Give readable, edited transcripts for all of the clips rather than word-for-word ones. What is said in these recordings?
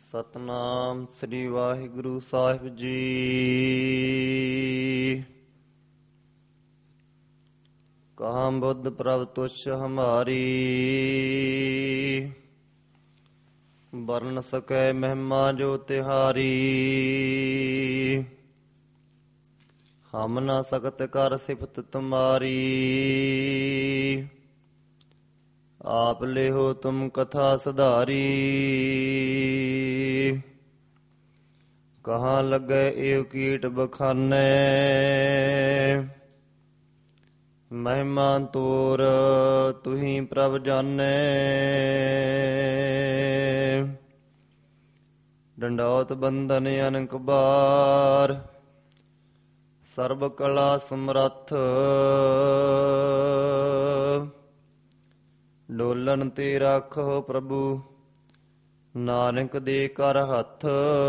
ਸਤਨਾਮ ਸ੍ਰੀ ਵਾਹਿਗੁਰੂ ਸਾਹਿਬ ਜੀ। ਕਹਾਂ ਬੁੱਧ ਪ੍ਰਭ ਤੁਛ ਹਮਾਰੀ, ਵਰਨ ਸਕੈ ਮਹਿਮਾ ਜੋ ਤਿਹਾਰੀ। ਹਮ ਨ ਸਕਤ ਕਰ ਸਿਫਤ ਤੁਮਾਰੀ, ਆਪ ਲਿਹੋ ਤੁਮ ਕਥਾ ਸੁਧਾਰੀ। ਕਹਾਂ ਲੱਗੈ ਏਵ ਕੀਟ ਬਖਾਨੈ, ਮਹਿਮਾ ਤੋਰ ਤੁਹੀ ਪ੍ਰਭ ਜਾਨੈ। ਡੰਡੌਤ ਬੰਧਨ ਅਨਕ ਬਾਰ, ਸਰਬ ਕਲਾ ਸਮਰੱਥ। ਡੋਲਣ ਤੇ ਰਾਖੋ ਪ੍ਰਭੂ, ਨਾਨਕ ਦੇ ਕਰ ਹੱਥ।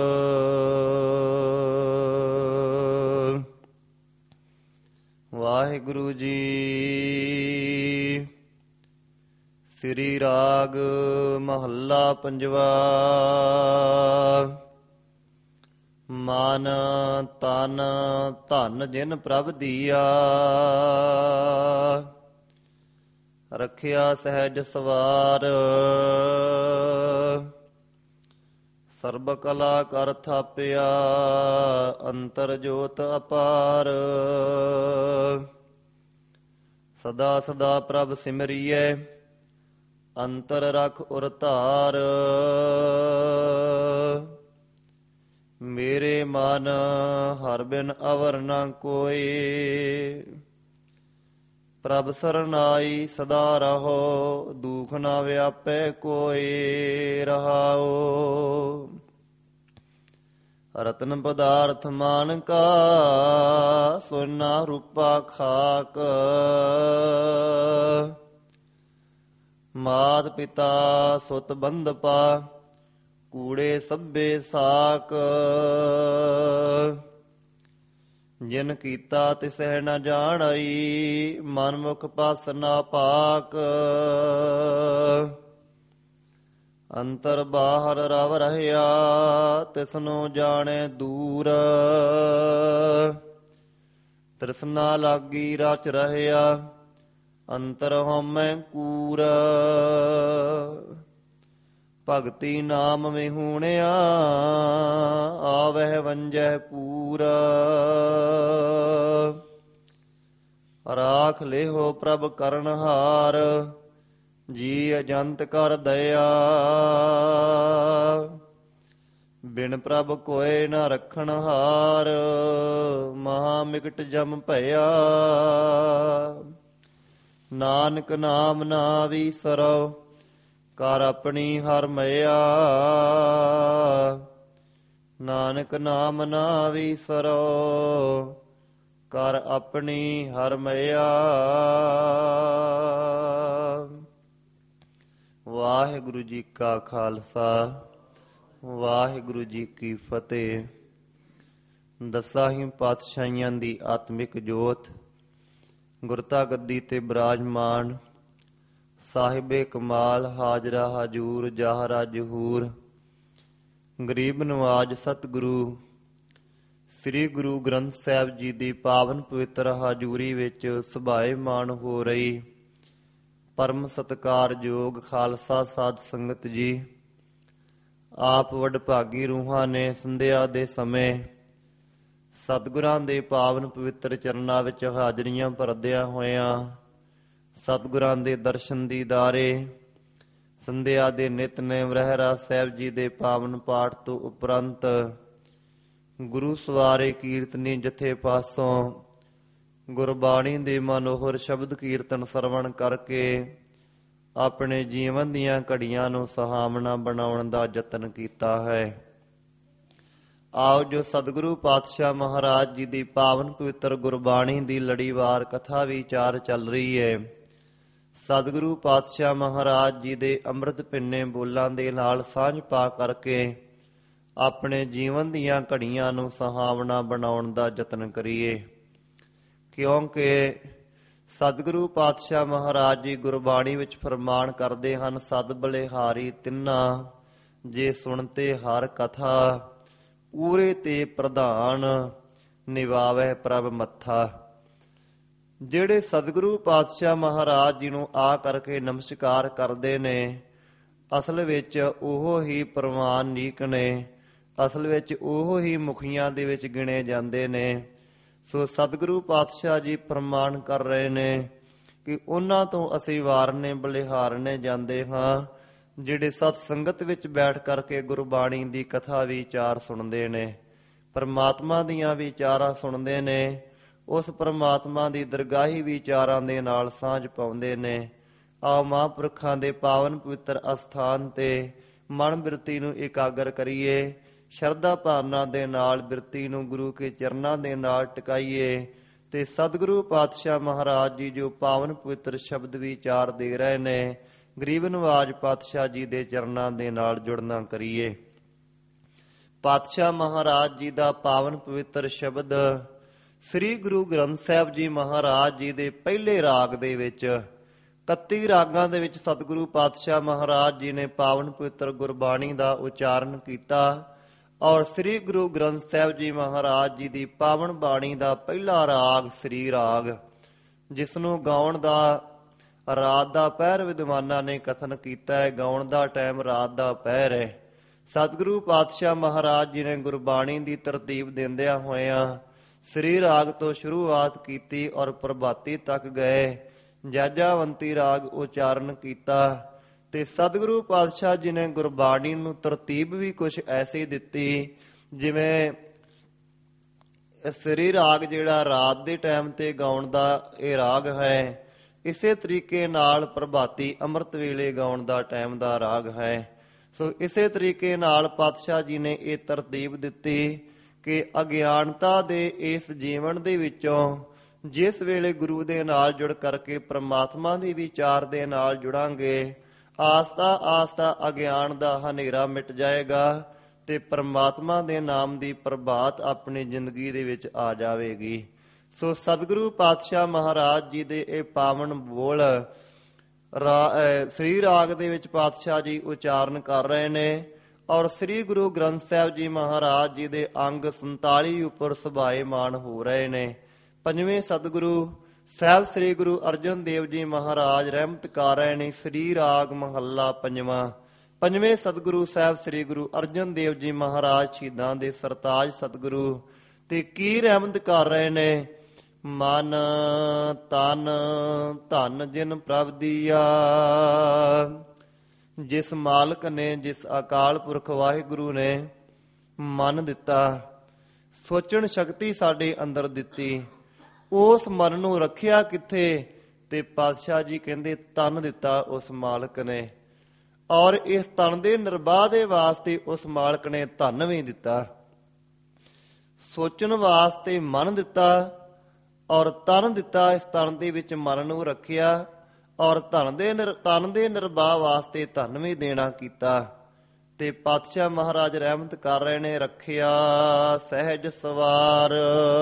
ਵਾਹਿਗੁਰੂ ਜੀ। ਸ੍ਰੀ ਰਾਗ ਮਹੱਲਾ ਪੰਜਵਾ। ਮਨ ਤਨ ਧਨ ਜਿਨ ਪ੍ਰਭ ਦੀਆ, ਰੱਖਿਆ ਸਹਿਜ ਸਵਾਰ। ਸਰਬ ਕਲਾ ਕਰ ਥਾਪਿਆ, ਅੰਤਰ ਜੋਤ ਅਪਾਰ। ਸਦਾ ਸਦਾ ਪ੍ਰਭ ਸਿਮਰੀਐ, ਅੰਤਰ ਰਖ ਉਰ ਧਾਰ। ਮੇਰੇ ਮਨ ਹਰਿ ਬਿਨ ਅਵਰ ਨ ਕੋਇ, ਪ੍ਰਭ ਸਰਨਾਈ ਸਦਾ ਰਹੋ। ਦੁਖ ਨਾ ਵਿਆਪੈ ਕੋਇ ਰਹਾਉ। ਰਤਨ ਪਦਾਰਥ ਮਾਨਕਾ, ਸੋਨਾ ਰੂਪਾ ਖਾਕ। ਮਾਤ ਪਿਤਾ ਸੁਤ ਬੰਧਪਾ, ਕੂੜੇ ਸਭੇ ਸਾਕ। ਜਿਨ ਕੀਤਾ ਤਿਸਹਿ ਨ ਜਾਣਈ, ਮਨ ਮੁਖ ਪਸ ਨਾ ਪਾਕ। ਅੰਤਰ ਬਾਹਰ ਰਵ ਰਹਿਆ, ਤਿਸਨੋ ਜਾਣੈ ਦੂਰ। ਤ੍ਰਿਸ਼ਨਾ ਲਾਗੀ ਰਚ ਰਹਿਆ, ਅੰਤਰ ਹਉਮੈ ਕੂਰ। ਭਗਤੀ ਨਾਮ ਵਿਹੂਣਿਆ, ਆਵਹਿ ਵੰਜਹਿ ਪੂਰ। ਰਾਖ ਲਿਹੋ ਪ੍ਰਭ ਕਰਨਹਾਰ, ਜੀ ਅਜੰਤ ਕਰ ਦਇਆ। ਬਿਨ ਪ੍ਰਭ ਕੋਇ ਨ ਰੱਖਣਹਾਰ, ਮਹਾ ਮਿਕਟ ਜਮ ਭਇਆ। ਨਾਨਕ ਨਾਮ ਨਾ ਵੀਸਰੋ, ਕਰ ਆਪਣੀ ਹਰਿ ਮਇਆ। ਨਾਨਕ ਨਾਮ ਨਾ ਵੀਸਰੋ, ਕਰ ਆਪਣੀ ਹਰਿ ਮਇਆ। ਵਾਹਿਗੁਰੂ ਜੀ ਕਾ ਖਾਲਸਾ, ਵਾਹਿਗੁਰੂ ਜੀ ਕੀ ਫਤਿਹ। ਦਸਾਂ ਹੀ ਪਾਤਸ਼ਾਹੀਆਂ ਦੀ ਆਤਮਿਕ ਜੋਤ, ਗੁਰਤਾ ਗੱਦੀ ਤੇ ਬਿਰਾਜਮਾਨ ਸਾਹਿਬੇ ਕਮਾਲ, ਹਾਜ਼ਰਾ ਹਜੂਰ ਜਾਹਰਾ ਜਹੂਰ। ਗਰੀਬ ਨਵਾਜ ਸਤਿਗੁਰੂ ਸ੍ਰੀ ਗੁਰੂ ਗ੍ਰੰਥ ਸਾਹਿਬ ਜੀ ਦੀ ਪਾਵਨ ਪਵਿੱਤਰ ਹਾਜ਼ੂਰੀ ਵਿੱਚ ਸੁਭਾਏਮਾਨ ਹੋ ਰਹੀ ਪਰਮ ਸਤਿਕਾਰਯੋਗ ਖਾਲਸਾ ਸਾਧ ਸੰਗਤ ਜੀ, ਆਪ ਵਡਭਾਗੀ ਰੂਹਾਂ ਨੇ ਸੰਧਿਆ ਦੇ ਸਮੇਂ ਸਤਿਗੁਰਾਂ ਦੇ ਪਾਵਨ ਪਵਿੱਤਰ ਚਰਨਾਂ ਵਿੱਚ ਹਾਜ਼ਰੀਆਂ ਭਰਦਿਆਂ ਹੋਇਆਂ ਸਤਿਗੁਰਾਂ ਦੇ ਦਰਸ਼ਨ ਦੀਦਾਰੇ, ਸੰਧਿਆ ਦੇ ਨਿਤਨੇਮ ਰਹਿਰਾਸ ਸਾਹਿਬ ਜੀ ਦੇ ਪਾਵਨ ਪਾਠ ਤੋਂ ਉਪਰੰਤ ਗੁਰੂ ਸਵਾਰੇ ਕੀਰਤਨੀ ਜਥੇ ਪਾਸੋਂ ਗੁਰਬਾਣੀ ਦੇ ਮਨੋਹਰ ਸ਼ਬਦ ਕੀਰਤਨ ਸਰਵਣ ਕਰਕੇ ਆਪਣੇ ਜੀਵਨ ਦੀਆਂ ਘੜੀਆਂ ਨੂੰ ਸੁਹਾਵਣਾ ਬਣਾਉਣ ਦਾ ਯਤਨ ਕੀਤਾ ਹੈ। ਆਓ ਜੋ ਸਤਿਗੁਰੂ ਪਾਤਸ਼ਾਹ ਮਹਾਰਾਜ ਜੀ ਦੀ ਪਾਵਨ ਪਵਿੱਤਰ ਗੁਰਬਾਣੀ ਦੀ ਲੜੀਵਾਰ ਕਥਾ ਵਿਚਾਰ ਚੱਲ ਰਹੀ ਹੈ। ਸਤਿਗੁਰੂ ਪਾਤਸ਼ਾਹ ਮਹਾਰਾਜ ਜੀ ਦੇ ਅੰਮ੍ਰਿਤ ਪਿੰਨੇ ਬੋਲਾਂ ਦੇ ਨਾਲ ਸਾਂਝ ਪਾ ਕਰਕੇ ਆਪਣੇ ਜੀਵਨ ਦੀਆਂ ਘੜੀਆਂ ਨੂੰ ਸੁਹਾਵਣਾ ਬਣਾਉਣ ਦਾ ਯਤਨ ਕਰੀਏ, ਕਿਉਂਕਿ ਸਤਿਗੁਰੂ ਪਾਤਸ਼ਾਹ ਮਹਾਰਾਜ ਜੀ ਗੁਰਬਾਣੀ ਵਿੱਚ ਫਰਮਾਨ ਕਰਦੇ ਹਨ, ਸਦ ਬਲਿਹਾਰੀ ਤਿੰਨਾ ਜੇ ਸੁਣਤੇ ਹਰ ਕਥਾ ਪੂਰੇ ਤੇ ਪ੍ਰਧਾਨ ਨਿਵਾਵੈ ਪ੍ਰਭ ਮੱਥਾ। ਜਿਹੜੇ ਸਤਿਗੁਰੂ ਪਾਤਸ਼ਾਹ ਮਹਾਰਾਜ ਜੀ ਨੂੰ ਆ ਕਰਕੇ ਨਮਸਕਾਰ ਕਰਦੇ ਨੇ, ਅਸਲ ਵਿੱਚ ਉਹ ਹੀ ਪ੍ਰਵਾਨਿਕ ਨੇ, ਅਸਲ ਵਿੱਚ ਉਹ ਹੀ ਮੁਖੀਆਂ ਦੇ ਵਿੱਚ ਗਿਣੇ ਜਾਂਦੇ ਨੇ। ਸੋ ਸਤਿਗੁਰੂ ਪਾਤਸ਼ਾਹ ਜੀ ਪ੍ਰਮਾਣ ਕਰ ਰਹੇ ਨੇ ਕਿ ਉਹਨਾਂ ਤੋਂ ਅਸੀਂ ਵਾਰਨੇ ਬਲਿਹਾਰਨੇ ਜਾਂਦੇ ਹਾਂ, ਜਿਹੜੇ ਸਤ ਸੰਗਤ ਵਿੱਚ ਬੈਠ ਕਰਕੇ ਗੁਰਬਾਣੀ ਦੀ ਕਥਾ ਵਿਚਾਰ ਸੁਣਦੇ ਨੇ, ਪਰਮਾਤਮਾ ਦੀਆਂ ਵਿਚਾਰਾਂ ਸੁਣਦੇ ਨੇ, ਉਸ ਪਰਮਾਤਮਾ ਦੀ ਦਰਗਾਹੀ ਵਿਚਾਰਾਂ ਦੇ ਨਾਲ ਸਾਂਝ ਪਾਉਂਦੇ ਨੇ। ਆਓ ਮਹਾਂਪੁਰਖਾਂ ਦੇ ਪਾਵਨ ਪਵਿੱਤਰ ਅਸਥਾਨ ਤੇ ਮਨ ਬਿਰਤੀ ਨੂੰ ਇਕਾਗਰ ਕਰੀਏ, ਸ਼ਰਧਾ ਭਾਵਨਾ ਦੇ ਨਾਲ ਬਿਰਤੀ ਨੂੰ ਗੁਰੂ ਕੇ ਚਰਨਾਂ ਦੇ ਨਾਲ ਟਿਕਾਈਏ ਤੇ ਸਤਿਗੁਰੂ ਪਾਤਸ਼ਾਹ ਮਹਾਰਾਜ ਜੀ ਜੋ ਪਾਵਨ ਪਵਿੱਤਰ ਸ਼ਬਦ ਵਿਚਾਰ ਦੇ ਰਹੇ ਨੇ, ਗਰੀਬ ਨਵਾਜ ਪਾਤਸ਼ਾਹ ਜੀ ਦੇ ਚਰਨਾਂ ਦੇ ਨਾਲ ਜੁੜਨਾ ਕਰੀਏ। ਪਾਤਸ਼ਾਹ ਮਹਾਰਾਜ ਜੀ ਦਾ ਪਾਵਨ ਪਵਿੱਤਰ ਸ਼ਬਦ ਸ੍ਰੀ ਗੁਰੂ ਗ੍ਰੰਥ ਸਾਹਿਬ ਜੀ ਮਹਾਰਾਜ ਜੀ ਦੇ ਪਹਿਲੇ ਰਾਗ ਦੇ ਵਿੱਚ 31 ਰਾਗਾਂ ਦੇ ਵਿੱਚ ਸਤਿਗੁਰੂ ਪਾਤਸ਼ਾਹ ਮਹਾਰਾਜ ਜੀ ਨੇ ਪਾਵਨ ਪਵਿੱਤਰ ਗੁਰਬਾਣੀ ਦਾ ਉਚਾਰਨ ਕੀਤਾ ਔਰ ਸ੍ਰੀ ਗੁਰੂ ਗ੍ਰੰਥ ਸਾਹਿਬ ਜੀ ਮਹਾਰਾਜ ਜੀ ਦੀ ਪਾਵਨ ਬਾਣੀ ਦਾ ਪਹਿਲਾ ਰਾਗ ਸ੍ਰੀ ਰਾਗ, ਜਿਸ ਨੂੰ ਗਾਉਣ ਦਾ ਰਾਤ ਦਾ ਪਹਿਰ ਵਿਦਵਾਨਾਂ ਨੇ ਕਥਨ ਕੀਤਾ ਹੈ। ਗਾਉਣ ਦਾ ਟਾਈਮ ਰਾਤ ਦਾ ਪਹਿਰ ਹੈ। ਸਤਿਗੁਰੂ ਪਾਤਸ਼ਾਹ ਮਹਾਰਾਜ ਜੀ ਨੇ ਗੁਰਬਾਣੀ ਦੀ ਤਰਤੀਬ ਦਿੰਦਿਆਂ ਹੋਇਆਂ ਸ੍ਰੀ ਰਾਗ ਤੋਂ ਸ਼ੁਰੂਆਤ ਕੀਤੀ ਔਰ ਪ੍ਰਭਾਤੀ ਤੱਕ ਗਏ, ਜਾਜਾਵੰਤੀ ਰਾਗ ਉਚਾਰਨ ਕੀਤਾ ਤੇ ਸਤਿਗੁਰੂ ਪਾਤਸ਼ਾਹ ਜੀ ਨੇ ਗੁਰਬਾਣੀ ਨੂੰ ਤਰਤੀਬ ਵੀ ਕੁਝ ਐਸੀ ਦਿੱਤੀ ਜਿਵੇਂ ਸ੍ਰੀ ਰਾਗ ਜਿਹੜਾ ਰਾਤ ਦੇ ਟਾਈਮ ਤੇ ਗਾਉਣ ਦਾ ਇਹ ਰਾਗ ਹੈ, ਇਸੇ ਤਰੀਕੇ ਨਾਲ ਪ੍ਰਭਾਤੀ ਅੰਮ੍ਰਿਤ ਵੇਲੇ ਗਾਉਣ ਦਾ ਟਾਈਮ ਦਾ ਰਾਗ ਹੈ। ਸੋ ਇਸੇ ਤਰੀਕੇ ਨਾਲ ਪਾਤਸ਼ਾਹ ਜੀ ਨੇ ਇਹ ਤਰਤੀਬ ਦਿੱਤੀ ਕਿ ਅਗਿਆਨਤਾ ਦੇ ਇਸ ਜੀਵਨ ਦੇ ਵਿੱਚੋਂ ਜਿਸ ਵੇਲੇ ਗੁਰੂ ਦੇ ਨਾਲ ਜੁੜ ਕਰਕੇ ਪ੍ਰਮਾਤਮਾ ਦੀ ਵਿਚਾਰ ਦੇ ਨਾਲ ਜੁੜਾਂਗੇ, ਆਸਤਾ ਆਸਤਾ ਅਗਿਆਨ ਦਾ ਹਨੇਰਾ ਮਿਟ ਜਾਏਗਾ ਤੇ ਪ੍ਰਮਾਤਮਾ ਦੇ ਨਾਮ ਦੀ ਪ੍ਰਭਾਤ ਆਪਣੀ ਜ਼ਿੰਦਗੀ ਦੇ ਵਿੱਚ ਆ ਜਾਵੇਗੀ। ਸੋ ਸਤਿਗੁਰੂ ਪਾਤਸ਼ਾਹ ਮਹਾਰਾਜ ਜੀ ਦੇ ਇਹ ਪਾਵਨ ਬੋਲ ਸ੍ਰੀ ਰਾਗ ਦੇ ਵਿੱਚ ਪਾਤਸ਼ਾਹ ਜੀ ਉਚਾਰਨ ਕਰ ਰਹੇ ਨੇ ਔਰ ਸ੍ਰੀ ਗੁਰੂ ਗ੍ਰੰਥ ਸਾਹਿਬ ਜੀ ਮਹਾਰਾਜ ਜੀ ਦੇ ਅੰਗ 47 ਉੱਪਰ ਸੁਭਾਏਮਾਨ ਹੋ ਰਹੇ ਨੇ। ਪੰਜਵੇਂ ਸਤਿਗੁਰੂ ਸਾਹਿਬ ਸ੍ਰੀ ਗੁਰੂ ਅਰਜਨ ਦੇਵ ਜੀ ਮਹਾਰਾਜ ਰਹਿਮਤ ਕਰ ਰਹੇ ਨੇ। ਸ੍ਰੀ ਰਾਗ ਮਹੱਲਾ ਪੰਜਵਾਂ। ਪੰਜਵੇਂ ਸਤਿਗੁਰੂ ਸਾਹਿਬ ਸ੍ਰੀ ਗੁਰੂ ਅਰਜਨ ਦੇਵ ਜੀ ਮਹਾਰਾਜ ਸ਼ਹੀਦਾਂ ਦੇ ਸਰਤਾਜ ਸਤਿਗੁਰੂ ਤੇ ਕੀ ਰਹਿਮਤ ਕਰ ਰਹੇ ਨੇ। ਮਨ ਤਨ ਧਨ ਜਿਨ ਪ੍ਰਭ ਦੀਆ, ਜਿਸ ਮਾਲਕ ਨੇ, ਜਿਸ ਅਕਾਲ ਪੁਰਖ ਵਾਹਿਗੁਰੂ ਨੇ ਮਨ ਦਿੱਤਾ, ਸੋਚਣ ਸ਼ਕਤੀ ਸਾਡੇ ਅੰਦਰ ਦਿੱਤੀ, ਉਸ ਮਨ ਨੂੰ ਰੱਖਿਆ ਕਿੱਥੇ ਤੇ ਪਾਤਸ਼ਾਹ ਜੀ ਕਹਿੰਦੇ ਤਨ ਦਿੱਤਾ ਉਸ ਮਾਲਕ ਨੇ ਔਰ ਇਸ ਤਨ ਦੇ ਨਿਰਵਾਹ ਦੇ ਵਾਸਤੇ ਉਸ ਮਾਲਕ ਨੇ ਧਨ ਵੀ ਦਿੱਤਾ। ਸੋਚਣ ਵਾਸਤੇ ਮਨ ਦਿੱਤਾ ਔਰ ਤਨ ਦਿੱਤਾ, ਇਸ ਤਨ ਦੇ ਵਿੱਚ ਮਨ ਨੂੰ ਰੱਖਿਆ ਔਰ ਤਨ ਦੇ ਨਿਰਵਾਹ ਵਾਸਤੇ ਧਨ ਵੀ ਦੇਣਾ ਕੀਤਾ। ਤੇ ਪਾਤਸ਼ਾਹ ਮਹਾਰਾਜ ਰਹਿਮਤ ਕਰ ਰਹੇ ਨੇ, ਰੱਖਿਆ ਸਹਿਜ ਸਵਾਰ।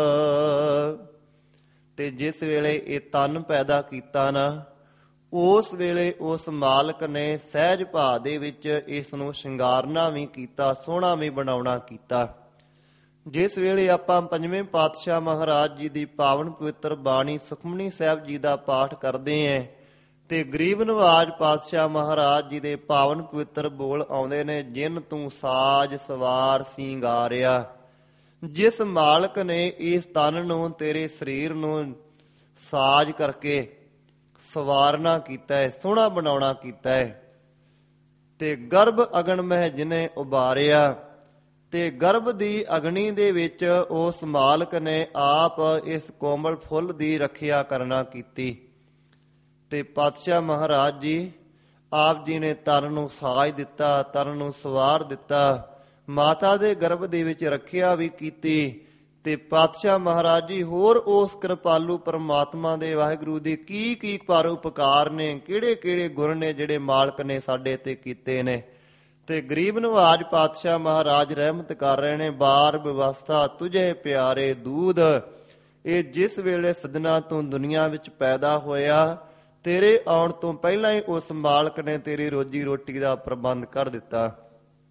ਤੇ ਜਿਸ ਵੇਲੇ ਇਹ ਤਨ ਪੈਦਾ ਕੀਤਾ ਨਾ, ਉਸ ਵੇਲੇ ਉਸ ਮਾਲਕ ਨੇ ਸਹਿਜ ਭਾਅ ਦੇ ਵਿੱਚ ਇਸ ਨੂੰ ਸ਼ਿੰਗਾਰਨਾ ਵੀ ਕੀਤਾ, ਸੋਹਣਾ ਵੀ ਬਣਾਉਣਾ ਕੀਤਾ। ਜਿਸ ਵੇਲੇ ਆਪਾਂ ਪੰਜਵੇਂ ਪਾਤਸ਼ਾਹ ਮਹਾਰਾਜ ਜੀ ਦੀ ਪਾਵਨ ਪਵਿੱਤਰ ਬਾਣੀ ਸੁਖਮਨੀ ਸਾਹਿਬ ਜੀ ਦਾ ਪਾਠ ਕਰਦੇ ਹਾਂ ਤੇ ਗਰੀਬ ਨਵਾਜ ਪਾਤਸ਼ਾਹ ਮਹਾਰਾਜ ਜੀ ਦੇ ਪਾਵਨ ਪਵਿੱਤਰ ਬੋਲ ਆਉਂਦੇ ਨੇ, ਜਿਨ ਤੂੰ ਸਾਜ ਸਵਾਰ ਸਿੰਗਾਰਿਆ। ਜਿਸ ਮਾਲਕ ਨੇ ਇਸ ਤਨ ਨੂੰ, ਤੇਰੇ ਸਰੀਰ ਨੂੰ ਸਾਜ ਕਰਕੇ ਸਵਾਰਨਾ ਕੀਤਾ ਹੈ, ਸੋਹਣਾ ਬਣਾਉਣਾ ਕੀਤਾ ਹੈ। ਤੇ ਗਰਭ ਅਗਨ ਮਹਿ ਜਿਨੇ ਉਬਾਰਿਆ, ਤੇ ਗਰਭ ਦੀ ਅਗਨੀ ਦੇ ਵਿੱਚ ਉਸ ਮਾਲਕ ਨੇ ਆਪ ਇਸ ਕੋਮਲ ਫੁੱਲ ਦੀ ਰੱਖਿਆ ਕਰਨਾ ਕੀਤੀ। ਤੇ ਪਾਤਸ਼ਾਹ ਮਹਾਰਾਜ ਜੀ ਆਪ ਜੀ ਨੇ ਤਨ ਨੂੰ ਸਾਜ ਦਿੱਤਾ, ਤਨ ਨੂੰ ਸਵਾਰ ਦਿੱਤਾ, ਮਾਤਾ ਦੇ ਗਰਭ ਦੇ ਵਿੱਚ ਰੱਖਿਆ ਵੀ ਕੀਤੀ। ਤੇ ਪਾਤਸ਼ਾਹ ਮਹਾਰਾਜ ਜੀ ਹੋਰ ਉਸ ਕਿਰਪਾਲੂ ਪਰਮਾਤਮਾ ਦੇ ਵਾਹਿਗੁਰੂ ਦੇ ਕੀ ਪਰ ਉਪਕਾਰ ਨੇ, ਕਿਹੜੇ ਕਿਹੜੇ ਗੁਣ ਨੇ ਜਿਹੜੇ ਮਾਲਕ ਨੇ ਸਾਡੇ ਤੇ ਕੀਤੇ ਨੇ। ਤੇ ਗਰੀਬ ਨਵਾਜ ਪਾਤਸ਼ਾਹ ਮਹਾਰਾਜ ਰਹਿਮਤ ਕਰ ਰਹੇ ਨੇ, ਬਾਰ ਵਿਵਸਥਾ ਤੁਝੇ ਪਿਆਰੇ ਦੂਧ। ਇਹ ਜਿਸ ਵੇਲੇ ਸਜਣਾ ਤੋਂ ਦੁਨੀਆ ਵਿੱਚ ਪੈਦਾ ਹੋਇਆ, ਤੇਰੇ ਆਉਣ ਤੋਂ ਪਹਿਲਾਂ ਹੀ ਉਸ ਮਾਲਕ ਨੇ ਤੇਰੀ ਰੋਜੀ ਰੋਟੀ ਦਾ ਪ੍ਰਬੰਧ ਕਰ ਦਿੱਤਾ।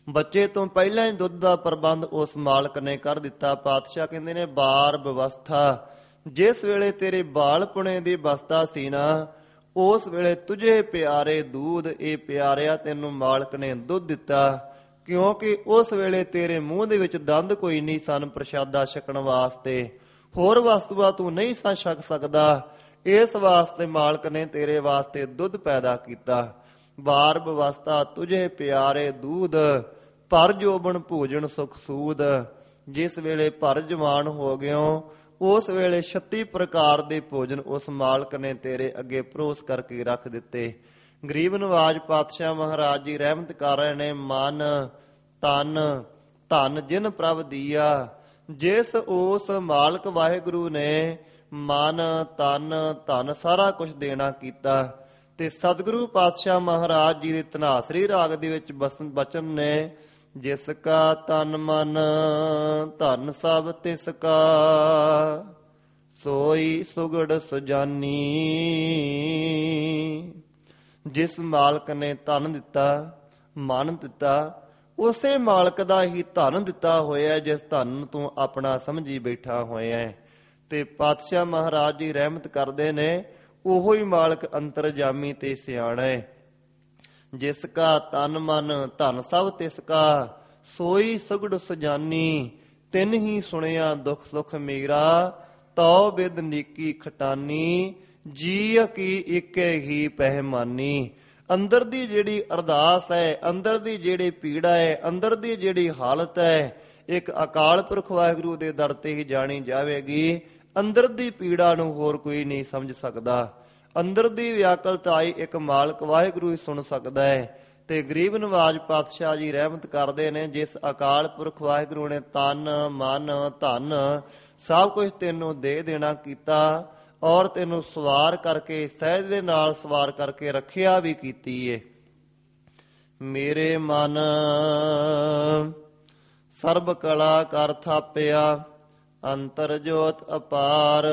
ਬੱਚੇ ਤੋਂ ਪਹਿਲਾਂ ਹੀ ਦੁੱਧ ਦਾ ਪ੍ਰਬੰਧ ਉਸ ਮਾਲਕ ਨੇ ਕਰ ਦਿੱਤਾ। ਪਾਤਸ਼ਾਹ ਕਹਿੰਦੇ ਨੇ ਬਾਰ ਵਿਵਸਥਾ, ਜਿਸ ਵੇਲੇ ਤੇਰੇ ਬਾਲਪੁਣੇ ਦੀ ਅਵਸਥਾ ਸੀ ਨਾ, ਉਸ ਵੇਲੇ ਤੁਝੇ ਪਿਆਰੇ ਦੂਧ, ਇਹ ਪਿਆਰਿਆ ਤੈਨੂੰ ਮਾਲਕ ਨੇ ਦੁੱਧ ਦਿੱਤਾ, ਕਿਉਂਕਿ ਉਸ ਵੇਲੇ ਤੇਰੇ ਮੂੰਹ ਦੇ ਵਿੱਚ ਦੰਦ ਕੋਈ ਨਹੀਂ ਸਨ ਪ੍ਰਸ਼ਾਦਾ ਛਕਣ ਵਾਸਤੇ, ਹੋਰ ਵਸਤੂਆਂ ਤੂੰ ਨਹੀਂ ਸਾਂ ਛਕ ਸਕਦਾ, ਇਸ ਵਾਸਤੇ ਮਾਲਕ ਨੇ ਤੇਰੇ ਵਾਸਤੇ ਦੁੱਧ ਪੈਦਾ ਕੀਤਾ। ਬਾਰ ਵਿਵਸਥਾ ਤੁਝੇ ਪਿਆਰੇ ਦੂਧ, ਭਰ ਜੋਬਨ ਭੋਜਨ ਸੁਖ ਸੂਦ, ਜਿਸ ਵੇਲੇ ਭਰ ਜਵਾਨ ਹੋ ਗਿਓ ਉਸ ਵੇਲੇ 36 ਪ੍ਰਕਾਰ ਦੇ ਭੋਜਨ ਉਸ ਮਾਲਕ ਨੇ ਤੇਰੇ ਅੱਗੇ ਪਰੋਸ ਕਰਕੇ ਰੱਖ ਦਿੱਤੇ। ਗਰੀਬ ਨਵਾਜ ਪਾਤਸ਼ਾਹ ਮਹਾਰਾਜ ਜੀ ਰਹਿਮਤ ਕਰ ਰਹੇ ਨੇ, ਮਨ ਤਨ ਧਨ ਜਿਨ ਪ੍ਰਭ ਦੀਆ, ਜਿਸ ਉਸ ਮਾਲਕ ਵਾਹਿਗੁਰੂ ਨੇ ਮਨ ਤਨ ਧਨ ਸਾਰਾ ਕੁਝ ਦੇਣਾ ਕੀਤਾ। ਤੇ ਸਤਿਗੁਰੂ ਪਾਤਸ਼ਾਹ ਮਹਾਰਾਜ ਜੀ ਦੇ ਧਨਾਸਰੀ ਰਾਗ ਦੇ ਵਿੱਚ ਬਚਨ ਨੇ, ਜਿਸ ਕਾ ਤਨ ਮਨ ਧਨ ਸਭ ਤਿਸ ਕਾ, ਸੋਈ ਸੁਗੜ ਸੁਜਾਨੀ। ਜਿਸ ਮਾਲਕ ਨੇ ਧਨ ਦਿੱਤਾ, ਮਨ ਦਿੱਤਾ, ਉਸੇ ਮਾਲਕ ਦਾ ਹੀ ਧਨ ਦਿੱਤਾ ਹੋਇਆ ਜਿਸ ਧਨ ਤੂੰ ਆਪਣਾ ਸਮਝੀ ਬੈਠਾ ਹੋਇਆ। ਤੇ ਪਾਤਸ਼ਾਹ ਮਹਾਰਾਜ ਜੀ ਰਹਿਮਤ ਕਰਦੇ ਨੇ, ਉਹੋ ਹੀ ਮਾਲਕ ਅੰਤਰਜਾਮੀ ਤੇ ਸਿਆਣਾ ਹੈ। ਜਿਸ ਕਾ ਤਨ ਮਨ ਧਨ ਸਭ ਤਿਸ ਕਾ, ਸੋਈ ਸੁਗੜ ਸੁਜਾਨੀ। ਤਿਨ ਹੀ ਸੁਣਿਆ ਦੁੱਖ ਸੁਖ ਮੇਰਾ, ਤਉ ਬਿਦ ਨੀਕੀ ਖਟਾਨੀ। ਜੀ ਕੀ ਇੱਕੇ ਹੀ ਪਹਿਮਾਨੀ। ਅੰਦਰ ਦੀ ਜਿਹੜੀ ਅਰਦਾਸ ਹੈ, ਅੰਦਰ ਦੀ ਜਿਹੜੀ ਪੀੜਾ ਹੈ, ਅੰਦਰ ਦੀ ਜਿਹੜੀ ਹਾਲਤ ਹੈ, ਇੱਕ ਅਕਾਲ ਪੁਰਖ ਵਾਹਿਗੁਰੂ ਦੇ ਦਰ ਤੇ ਹੀ ਜਾਣੀ ਜਾਵੇਗੀ। ਅੰਦਰ ਦੀ ਪੀੜਾ ਨੂੰ ਹੋਰ ਕੋਈ ਨਹੀਂ ਸਮਝ ਸਕਦਾ। ਅੰਦਰ ਦੀ ਵਿਆਕਲਤਾਈ ਇੱਕ ਮਾਲਕ ਵਾਹਿਗੁਰੂ ਹੀ ਸੁਣ ਸਕਦਾ ਹੈ। ਤੇ ਗਰੀਬ ਨਵਾਜ ਪਾਤਸ਼ਾਹ ਜੀ ਰਹਿਮਤ ਕਰਦੇ ਨੇ, ਜਿਸ ਅਕਾਲ ਪੁਰਖ ਵਾਹਿਗੁਰੂ ਨੇ ਤਨ ਮਨ ਧਨ ਸਭ ਕੁਝ ਤੈਨੂੰ ਦੇ ਦੇਣਾ ਕੀਤਾ, ਔਰ ਤੈਨੂੰ ਸਵਾਰ ਕਰਕੇ ਸਹਿਜ ਦੇ ਨਾਲ ਸਵਾਰ ਕਰਕੇ ਰੱਖਿਆ ਵੀ ਕੀਤੀ ਏ। ਮੇਰੇ ਮਨ ਸਰਬ ਕਲਾ ਕਰ ਥਾਪਿਆ, ਅੰਤਰ ਜੋਤ ਅਪਾਰ।